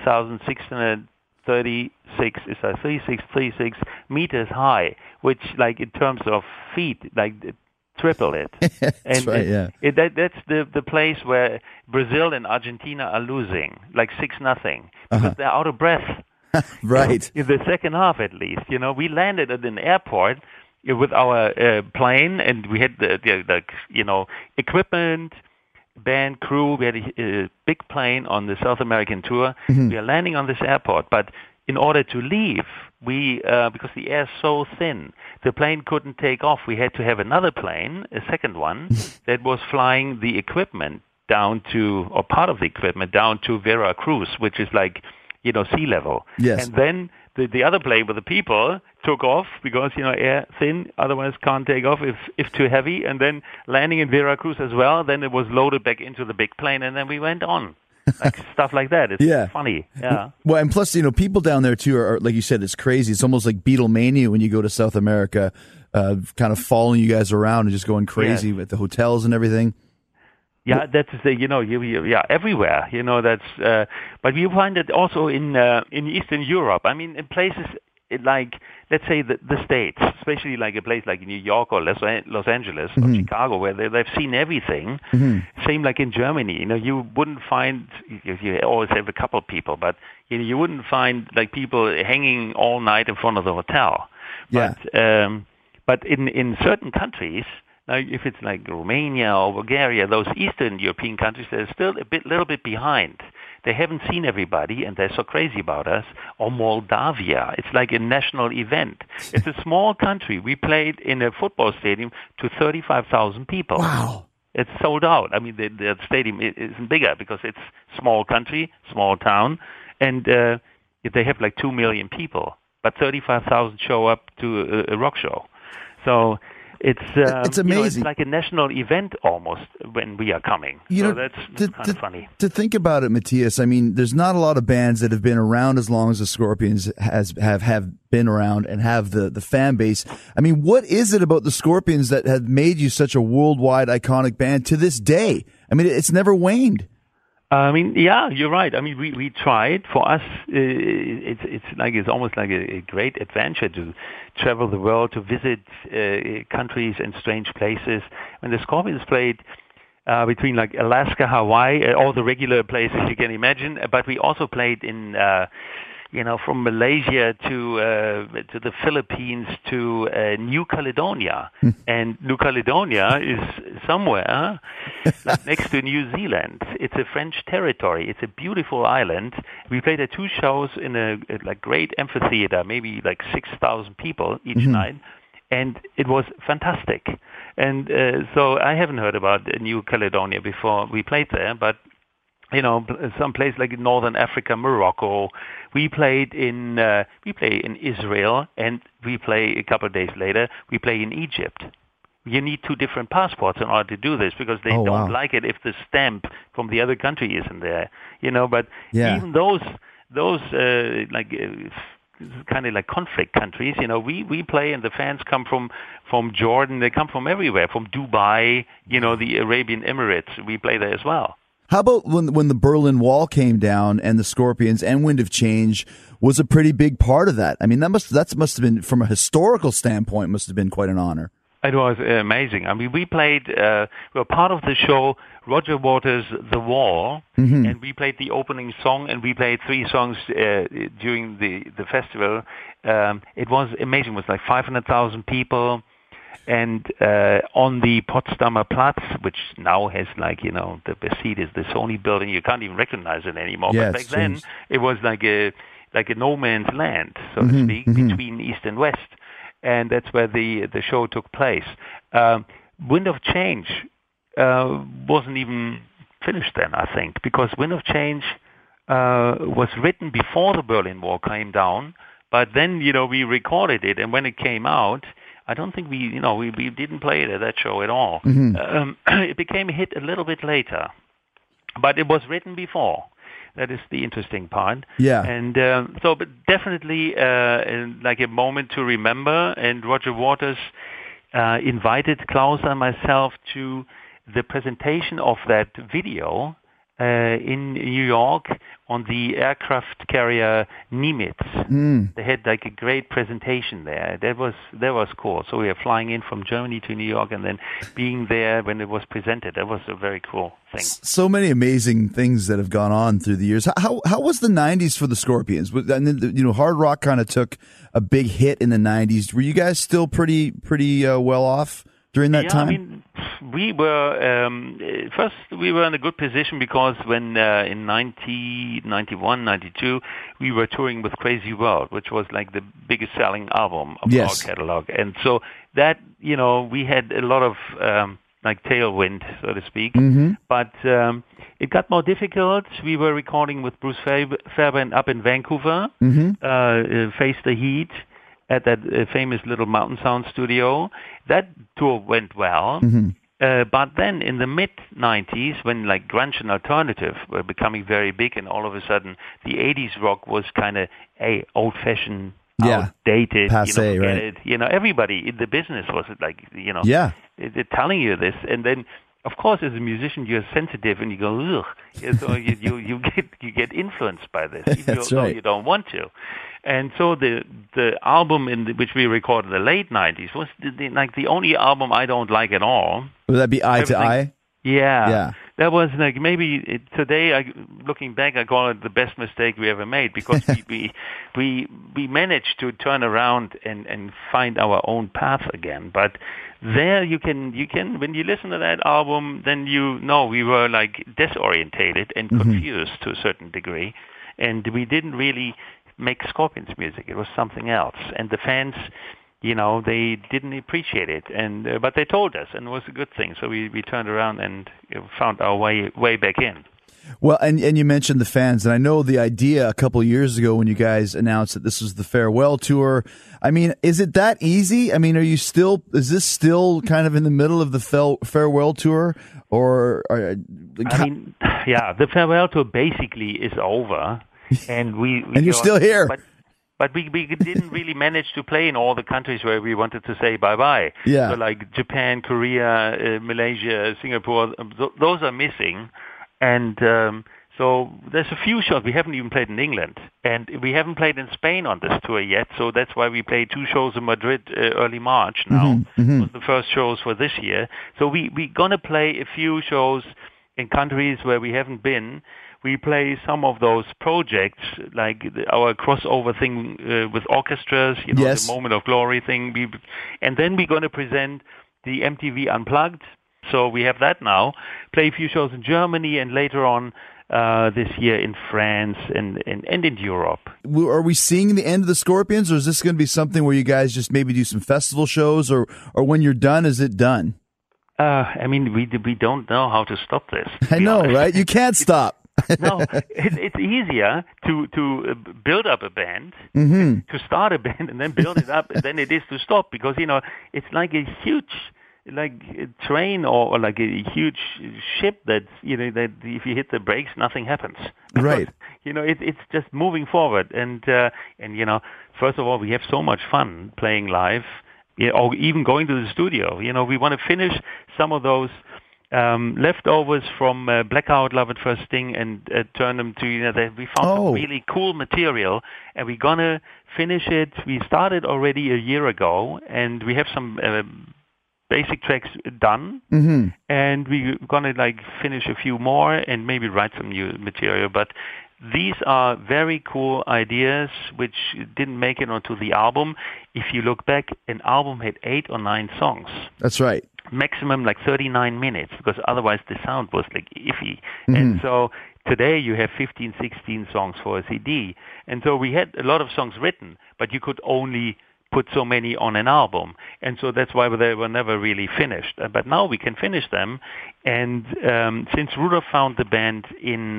3,636. It's 3,636 meters high, which, in terms of feet, triple it. That's and right. Yeah. That's the place where Brazil and Argentina are losing, 6-0, because they're out of breath. Right. In the second half, at least. We landed at an airport with our plane, and we had the equipment. Band, crew, we had a big plane on the South American tour. We are landing on this airport, but in order to leave, because the air is so thin, the plane couldn't take off. We had to have another plane, a second one, that was flying the equipment down to, or part of the equipment down to Veracruz, which is sea level. Yes. And then the other plane with the people took off because, air thin, otherwise can't take off if too heavy. And then landing in Veracruz as well, then it was loaded back into the big plane, and then we went on. Stuff like that. It's funny. Yeah. Well, and plus, people down there, too, are, like you said, it's crazy. It's almost like Beatlemania when you go to South America, kind of following you guys around and just going crazy with the hotels and everything. Yeah, that's everywhere. That's. But you find it also in Eastern Europe. I mean, in places like, let's say the States, especially like a place like New York or Los Angeles or Chicago, where they've seen everything. Same like in Germany. You wouldn't find. You always have a couple of people, but you wouldn't find people hanging all night in front of the hotel. Yeah. But in certain countries. Now, if it's like Romania or Bulgaria, those Eastern European countries, they're still little bit behind. They haven't seen everybody, and they're so crazy about us. Or Moldavia, it's like a national event. It's a small country. We played in a football stadium to 35,000 people. Wow. It's sold out. I mean, the stadium isn't bigger because it's small country, small town, and they have 2 million people. But 35,000 show up to a rock show. So... It's amazing. It's like a national event almost when we are coming. That's kind of funny. To think about it, Matthias, I mean, there's not a lot of bands that have been around as long as the Scorpions have been around and have the fan base. I mean, what is it about the Scorpions that have made you such a worldwide iconic band to this day? I mean, it's never waned. I mean, yeah, you're right. I mean, we tried. For us, it's almost like a great adventure to travel the world, to visit countries and strange places. When the Scorpions played between Alaska, Hawaii, all the regular places you can imagine, but we also played in from Malaysia to the Philippines to New Caledonia, and New Caledonia is somewhere like next to New Zealand. It's a French territory. It's a beautiful island. We played at 2 shows in a great amphitheater, maybe like 6,000 people each night, and it was fantastic. And so I haven't heard about New Caledonia before we played there, but some place like in Northern Africa, Morocco. We play in Israel, and we play a couple of days later. We play in Egypt. You need 2 different passports in order to do this because they don't like it if the stamp from the other country isn't there. But even those kind of like conflict countries, we play and the fans come from Jordan. They come from everywhere, from Dubai, the Arabian Emirates. We play there as well. How about when the Berlin Wall came down and the Scorpions and Wind of Change was a pretty big part of that? I mean, that must have been, from a historical standpoint, must have been quite an honor. It was amazing. I mean, we played, we were part of the show, Roger Waters' The Wall, and we played the opening song, and we played 3 songs during the festival. It was amazing. It was like 500,000 people. And on the Potsdamer Platz, which now has the seat is the Sony building, you can't even recognize it anymore. Yeah, but back then, it was like a no man's land, so to speak, between East and West. And that's where the show took place. Wind of Change wasn't even finished then, I think, because Wind of Change was written before the Berlin Wall came down, but then, we recorded it, and when it came out, I don't think we didn't play it at that show at all. It became a hit a little bit later, but it was written before. That is the interesting part. Yeah. And but definitely like a moment to remember. And Roger Waters invited Klaus and myself to the presentation of that video in New York on the aircraft carrier Nimitz. They had like a great presentation there. That was cool. So we were flying in from Germany to New York and then being there when it was presented. That was a very cool thing. So many amazing things that have gone on through the years. How was the 90s for the Scorpions? And then, hard rock kind of took a big hit in the 90s. Were you guys still pretty well off during that time? I mean, we were first. We were in a good position because when in 91, 92, we were touring with Crazy World, which was like the biggest selling album of our catalog, and so that we had a lot of like tailwind, so to speak. But it got more difficult. We were recording with Bruce Fairbairn up in Vancouver, Face the Heat, at that famous little Mountain Sound studio. That tour went well. But then in the mid-90s, when like grunge and alternative were becoming very big, and all of a sudden the 80s rock was kind of old-fashioned, outdated, passé, right? Everybody in the business was like, they're telling you this. And then, of course, as a musician, you're sensitive and you go, ugh. So you get influenced by this, even though you don't want to. And so the album which we recorded in the late 90s was the only album I don't like at all. Would that be Eye to Eye? Yeah. That was like maybe today, looking back, I call it the best mistake we ever made because we managed to turn around and find our own path again. But there you can when you listen to that album, then we were like disorientated and confused to a certain degree, and we didn't really make Scorpions music. It was something else, and the fans, they didn't appreciate it, and but they told us, and it was a good thing. So we turned around and found our way back in. Well, and you mentioned the fans, and I know the idea a couple of years ago when you guys announced that this was the farewell tour. I mean, is it that easy? I mean, is this still kind of in the middle of the farewell tour, or? The farewell tour basically is over. And and you're still here. But we didn't really manage to play in all the countries where we wanted to say bye-bye. Yeah. So like Japan, Korea, Malaysia, Singapore, those are missing. And so there's a few shows. We haven't even played in England. And we haven't played in Spain on this tour yet. So that's why we played 2 shows in Madrid early March now. It was the first shows for this year. So we're going to play a few shows in countries where we haven't been. We play some of those projects, like our crossover thing with orchestras, Yes. the Moment of Glory thing. And then we're going to present the MTV Unplugged. So we have that now. Play a few shows in Germany and later on this year in France and in Europe. Are we seeing the end of the Scorpions, or is this going to be something where you guys just maybe do some festival shows, or when you're done, is it done? I mean, we don't know how to stop this. I know, right? You can't stop. No, it's easier to build up a band, to start a band and then build it up than it is to stop, because, it's like a huge, like a train or like a huge ship that if you hit the brakes, nothing happens. Right. It's just moving forward. And first of all, we have so much fun playing live, or even going to the studio. We want to finish some of those leftovers from Blackout, Love at First Sting, and turn them to, we found some really cool material, and we're going to finish it. We started already a year ago, and we have some basic tracks done, and we're going to finish a few more and maybe write some new material. But these are very cool ideas which didn't make it onto the album. If you look back, an album had 8 or 9 songs. That's right. Maximum 39 minutes, because otherwise the sound was iffy. And so today you have 15, 16 songs for a CD. And so we had a lot of songs written, but you could only put so many on an album. And so that's why they were never really finished. But now we can finish them. And since Rudolph found the band in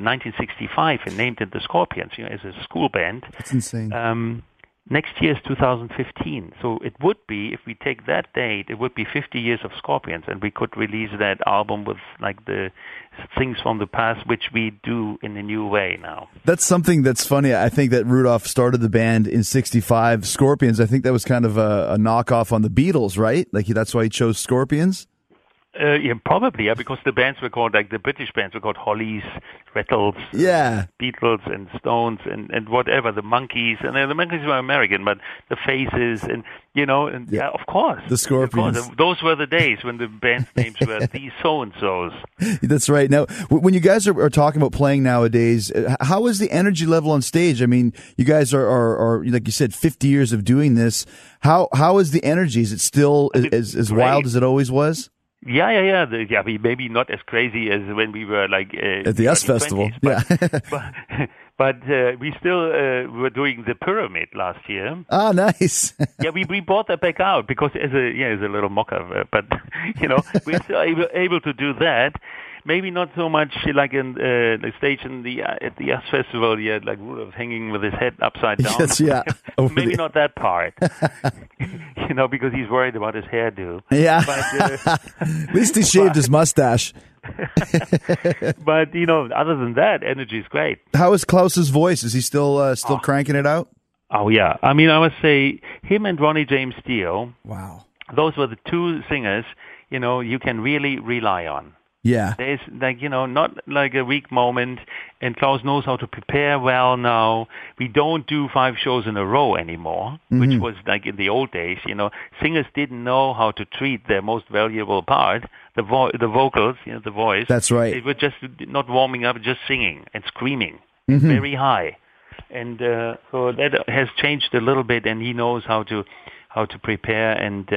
1965 and named it the Scorpions, as a school band. That's insane. Next year is 2015. So it would be, if we take that date, it would be 50 years of Scorpions, and we could release that album with the things from the past, which we do in a new way now. That's something that's funny. I think that Rudolph started the band in 65. Scorpions, I think that was kind of a knockoff on the Beatles, right? That's why he chose Scorpions? Yeah, probably, because the bands were called, the British bands were called Hollies, Rattles, Beatles and Stones and whatever, the Monkees. And the Monkees were American, but the Faces and, of course. The Scorpions. Of course. Those were the days when the band's names were these so-and-sos. That's right. Now, when you guys are talking about playing nowadays, how is the energy level on stage? I mean, you guys are like you said, 50 years of doing this. How is the energy? Is it still as wild as it always was? Yeah. Maybe not as crazy as when we were at the US Festival. 20s, but we still were doing the Pyramid last year. Ah, nice. Yeah, we brought that back out because as a little mocker, but we're still able to do that. Maybe not so much like in the stage at the US Festival, like Rudolph hanging with his head upside down. Yes, yeah. Maybe not that part, because he's worried about his hairdo. Yeah. But, at least he shaved his mustache. But other than that, energy is great. How is Klaus's voice? Is he still cranking it out? Oh yeah. I mean, I must say him and Ronnie James Dio. Wow. Those were the two singers you can really rely on. Yeah. There's not like a weak moment, and Klaus knows how to prepare well now. We don't do 5 shows in a row anymore, which was like in the old days. Singers didn't know how to treat their most valuable part, the vocals, the voice. That's right. They were just not warming up, just singing and screaming very high. And so that has changed a little bit, and he knows how to prepare, and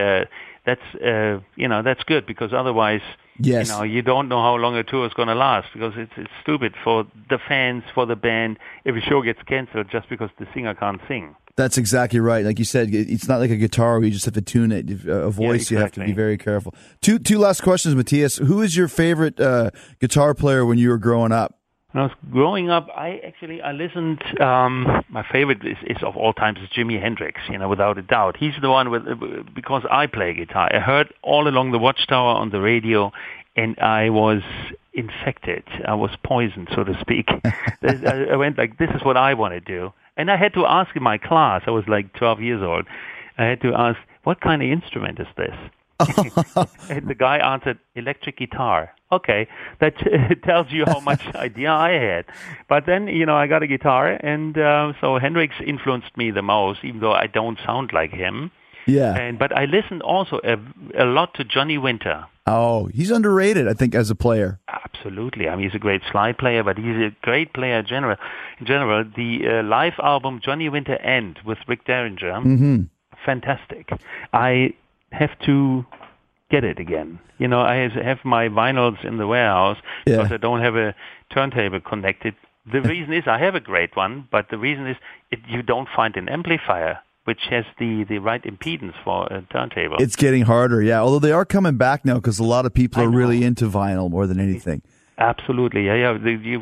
that's good, because otherwise, yes, you don't know how long a tour is going to last, because it's stupid for the fans, for the band, if a show gets canceled just because the singer can't sing. That's exactly right. Like you said, it's not like a guitar where you just have to tune it. A voice, exactly. You have to be very careful. Two last questions, Matthias. Who is your favorite guitar player when you were growing up? When I was growing up, I listened. My favorite is of all times is Jimi Hendrix. Without a doubt, he's the one because I play guitar. I heard all along the Watchtower on the radio, and I was infected. I was poisoned, so to speak. I went this is what I want to do, and I had to ask in my class. I was 12 years old. I had to ask, what kind of instrument is this? And the guy answered, electric guitar. Okay, that tells you how much idea I had. But then, I got a guitar, and so Hendrix influenced me the most, even though I don't sound like him. Yeah. But I listened also a lot to Johnny Winter. Oh, he's underrated, I think, as a player. Absolutely. I mean, he's a great slide player, but he's a great player in general. The live album Johnny Winter End with Rick Derringer, fantastic. I have to get it again. You know, I have my vinyls in the warehouse because I don't have a turntable connected. The reason is I have a great one, but the reason is you don't find an amplifier which has the right impedance for a turntable. It's getting harder, yeah. Although they are coming back now because a lot of people are really into vinyl more than anything. Absolutely, yeah.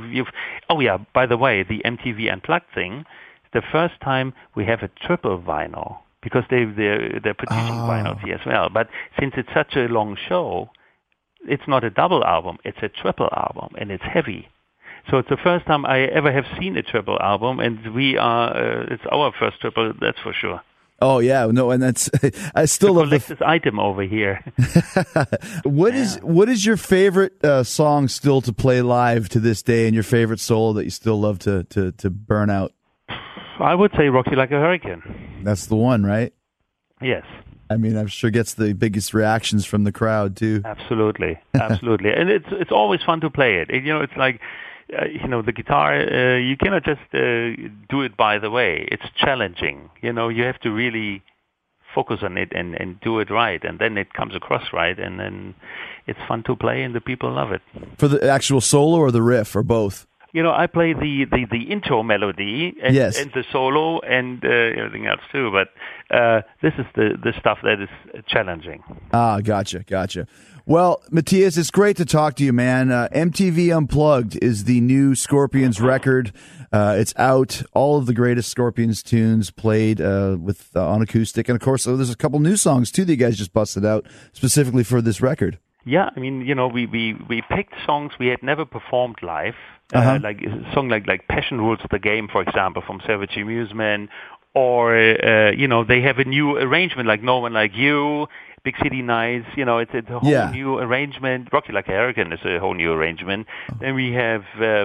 By the way, the MTV Unplugged thing, the first time we have a triple vinyl because they're producing vinyls here as well. But since it's such a long show, it's not a double album; it's a triple album, and it's heavy. So it's the first time I ever have seen a triple album, and it's our first triple, that's for sure. Oh yeah, no, and that's I still love this item over here. What is your favorite song still to play live to this day, and your favorite solo that you still love to burn out? I would say "Rock You Like a Hurricane." That's the one, right? Yes. I mean, I'm sure gets the biggest reactions from the crowd too. Absolutely, and it's always fun to play it. It's like. The guitar, you cannot just do it by the way. It's challenging. You have to really focus on it and do it right, and then it comes across right, and then it's fun to play, and the people love it. For the actual solo or the riff, or both? I play the intro melody and the solo and everything else too, but this is the stuff that is challenging. Ah, gotcha. Well, Matthias, it's great to talk to you, man. MTV Unplugged is the new Scorpions record. It's out. All of the greatest Scorpions tunes played on acoustic. And, of course, there's a couple new songs, too, that you guys just busted out specifically for this record. Yeah, I mean, we picked songs we had never performed live, like a song like Passion Rules the Game, for example, from Savage Amusement, or, they have a new arrangement like No One Like You, Big City Nights, it's a whole new arrangement. Rock You Like a Hurricane is a whole new arrangement. Then we have,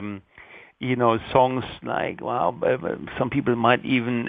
songs like, some people might even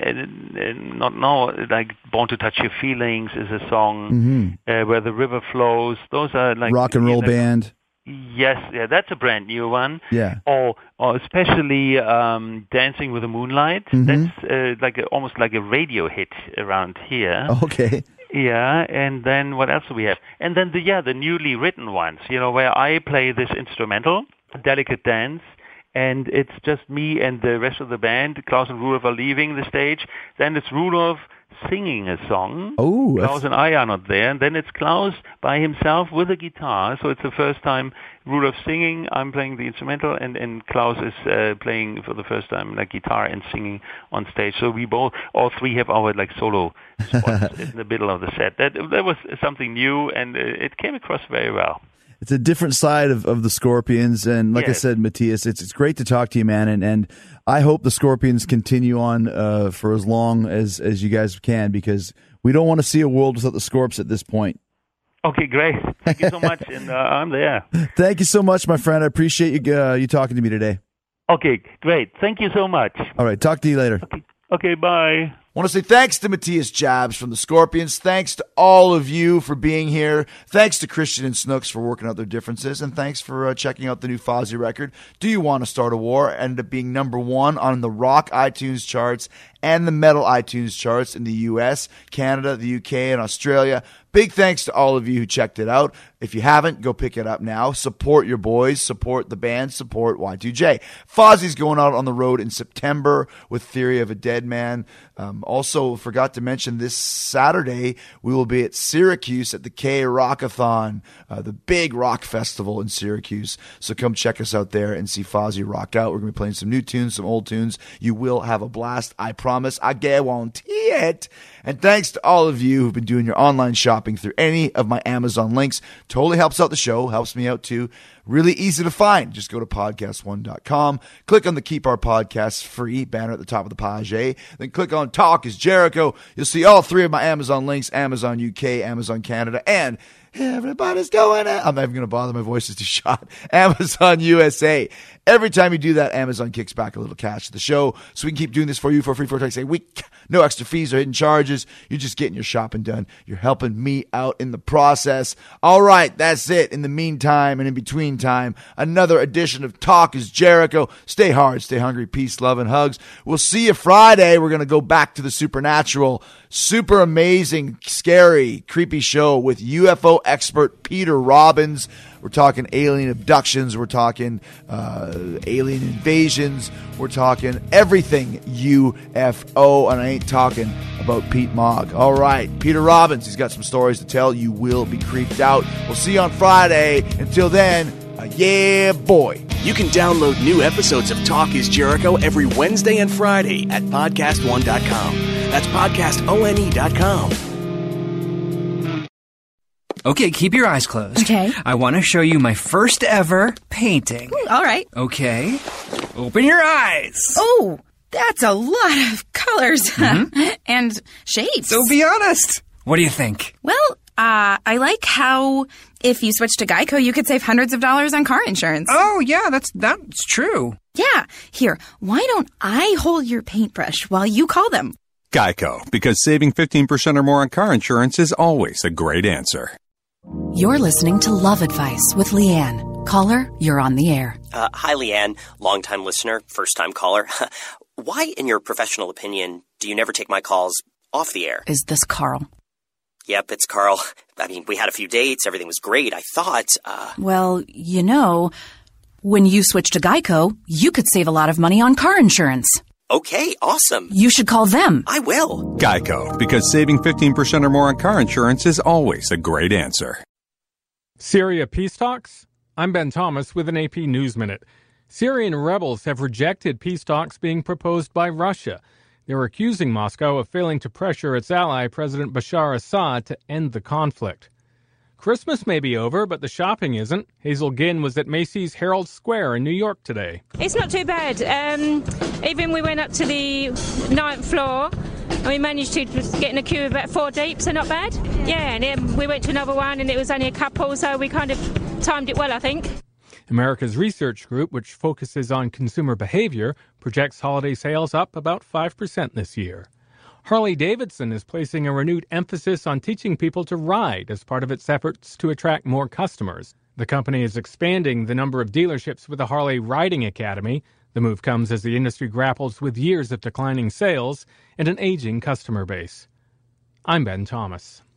not know, like Born to Touch Your Feelings is a song, Where the River Flows. Those are like... Rock and Roll Band. Yes, that's a brand new one. Yeah. Or especially Dancing with the Moonlight. That's almost like a radio hit around here. Okay. Yeah, and then what else do we have? And then the newly written ones, where I play this instrumental, Delicate Dance, and it's just me and the rest of the band. Klaus and Rudolf are leaving the stage. Then it's Rudolf singing a song. Oh, Klaus and I are not there. And then it's Klaus by himself with a guitar. So it's the first time Rudolf singing, I'm playing the instrumental, and Klaus is playing for the first time like guitar and singing on stage. So we all three have our like solo spots in the middle of the set. That was something new, and it came across very well. It's a different side of the Scorpions, and like I said, Matthias, it's great to talk to you, man, and I hope the Scorpions continue on for as long as you guys can, because we don't want to see a world without the Scorps at this point. Okay, great. Thank you so much, and I'm there. Thank you so much, my friend. I appreciate you talking to me today. Okay, great. Thank you so much. All right, talk to you later. Okay, bye. I want to say thanks to Matthias Jabs from the Scorpions. Thanks to all of you for being here. Thanks to Christian and Snooks for working out their differences. And thanks for checking out the new Fozzy record, Do You Want to Start a War? Ended up being #1 on the rock iTunes charts and the metal iTunes charts in the US, Canada, the UK, and Australia. Big thanks to all of you who checked it out. If you haven't, go pick it up now. Support your boys, support the band, support Y2J. Fozzy's going out on the road in September with Theory of a Dead Man. Also, forgot to mention this Saturday, we will be at Syracuse at the K-Rockathon, the big rock festival in Syracuse. So come check us out there and see Fozzy rock out. We're going to be playing some new tunes, some old tunes. You will have a blast. I promise. I guarantee it. And thanks to all of you who've been doing your online shopping through any of my Amazon links. Totally helps out the show, helps me out too. Really easy to find. Just go to podcast1.com, click on the Keep Our Podcasts Free banner at the top of the page, then click on Talk is Jericho. You'll see all 3 of my Amazon links, Amazon UK, Amazon Canada, and everybody's going out. I'm not even going to bother. My voice is too shot. Amazon USA. Every time you do that, Amazon kicks back a little cash to the show, so we can keep doing this for you for free 4 times a week. No extra fees or hidden charges. You're just getting your shopping done. You're helping me out in the process. All right, that's it. In the meantime and in between time, another edition of Talk is Jericho. Stay hard, stay hungry, peace, love, and hugs. We'll see you Friday. We're going to go back to the supernatural, super amazing, scary, creepy show with UFO expert Peter Robbins. We're talking alien abductions. We're talking alien invasions. We're talking everything UFO. And I ain't talking about Pete Mogg. All right, Peter Robbins. He's got some stories to tell. You will be creeped out. We'll see you on Friday. Until then, yeah, boy. You can download new episodes of Talk is Jericho every Wednesday and Friday at podcastone.com. That's podcastone.com. Okay, keep your eyes closed. Okay. I want to show you my first ever painting. All right. Okay. Open your eyes. Oh, that's a lot of colors and shapes. So be honest. What do you think? Well, I like how if you switch to Geico, you could save hundreds of dollars on car insurance. Oh, yeah, that's true. Yeah. Here, why don't I hold your paintbrush while you call them? Geico, because saving 15% or more on car insurance is always a great answer. You're listening to Love Advice with Leanne. Caller, you're on the air. Hi, Leanne. Longtime listener, first-time caller. Why, in your professional opinion, do you never take my calls off the air? Is this Carl? Yep, it's Carl. I mean, we had a few dates. Everything was great. I thought, Well, you know, when you switch to Geico, you could save a lot of money on car insurance. Okay, awesome. You should call them. I will. Geico, because saving 15% or more on car insurance is always a great answer. Syria peace talks? I'm Ben Thomas with an AP News Minute. Syrian rebels have rejected peace talks being proposed by Russia. They're accusing Moscow of failing to pressure its ally, President Bashar Assad, to end the conflict. Christmas may be over, but the shopping isn't. Hazel Ginn was at Macy's Herald Square in New York today. It's not too bad. Even we went up to the 9th floor and we managed to get in a queue about 4 deep, so not bad. Yeah, and then we went to another one and it was only a couple, so we kind of timed it well, I think. America's Research Group, which focuses on consumer behavior, projects holiday sales up about 5% this year. Harley-Davidson is placing a renewed emphasis on teaching people to ride as part of its efforts to attract more customers. The company is expanding the number of dealerships with a Harley Riding Academy. The move comes as the industry grapples with years of declining sales and an aging customer base. I'm Ben Thomas.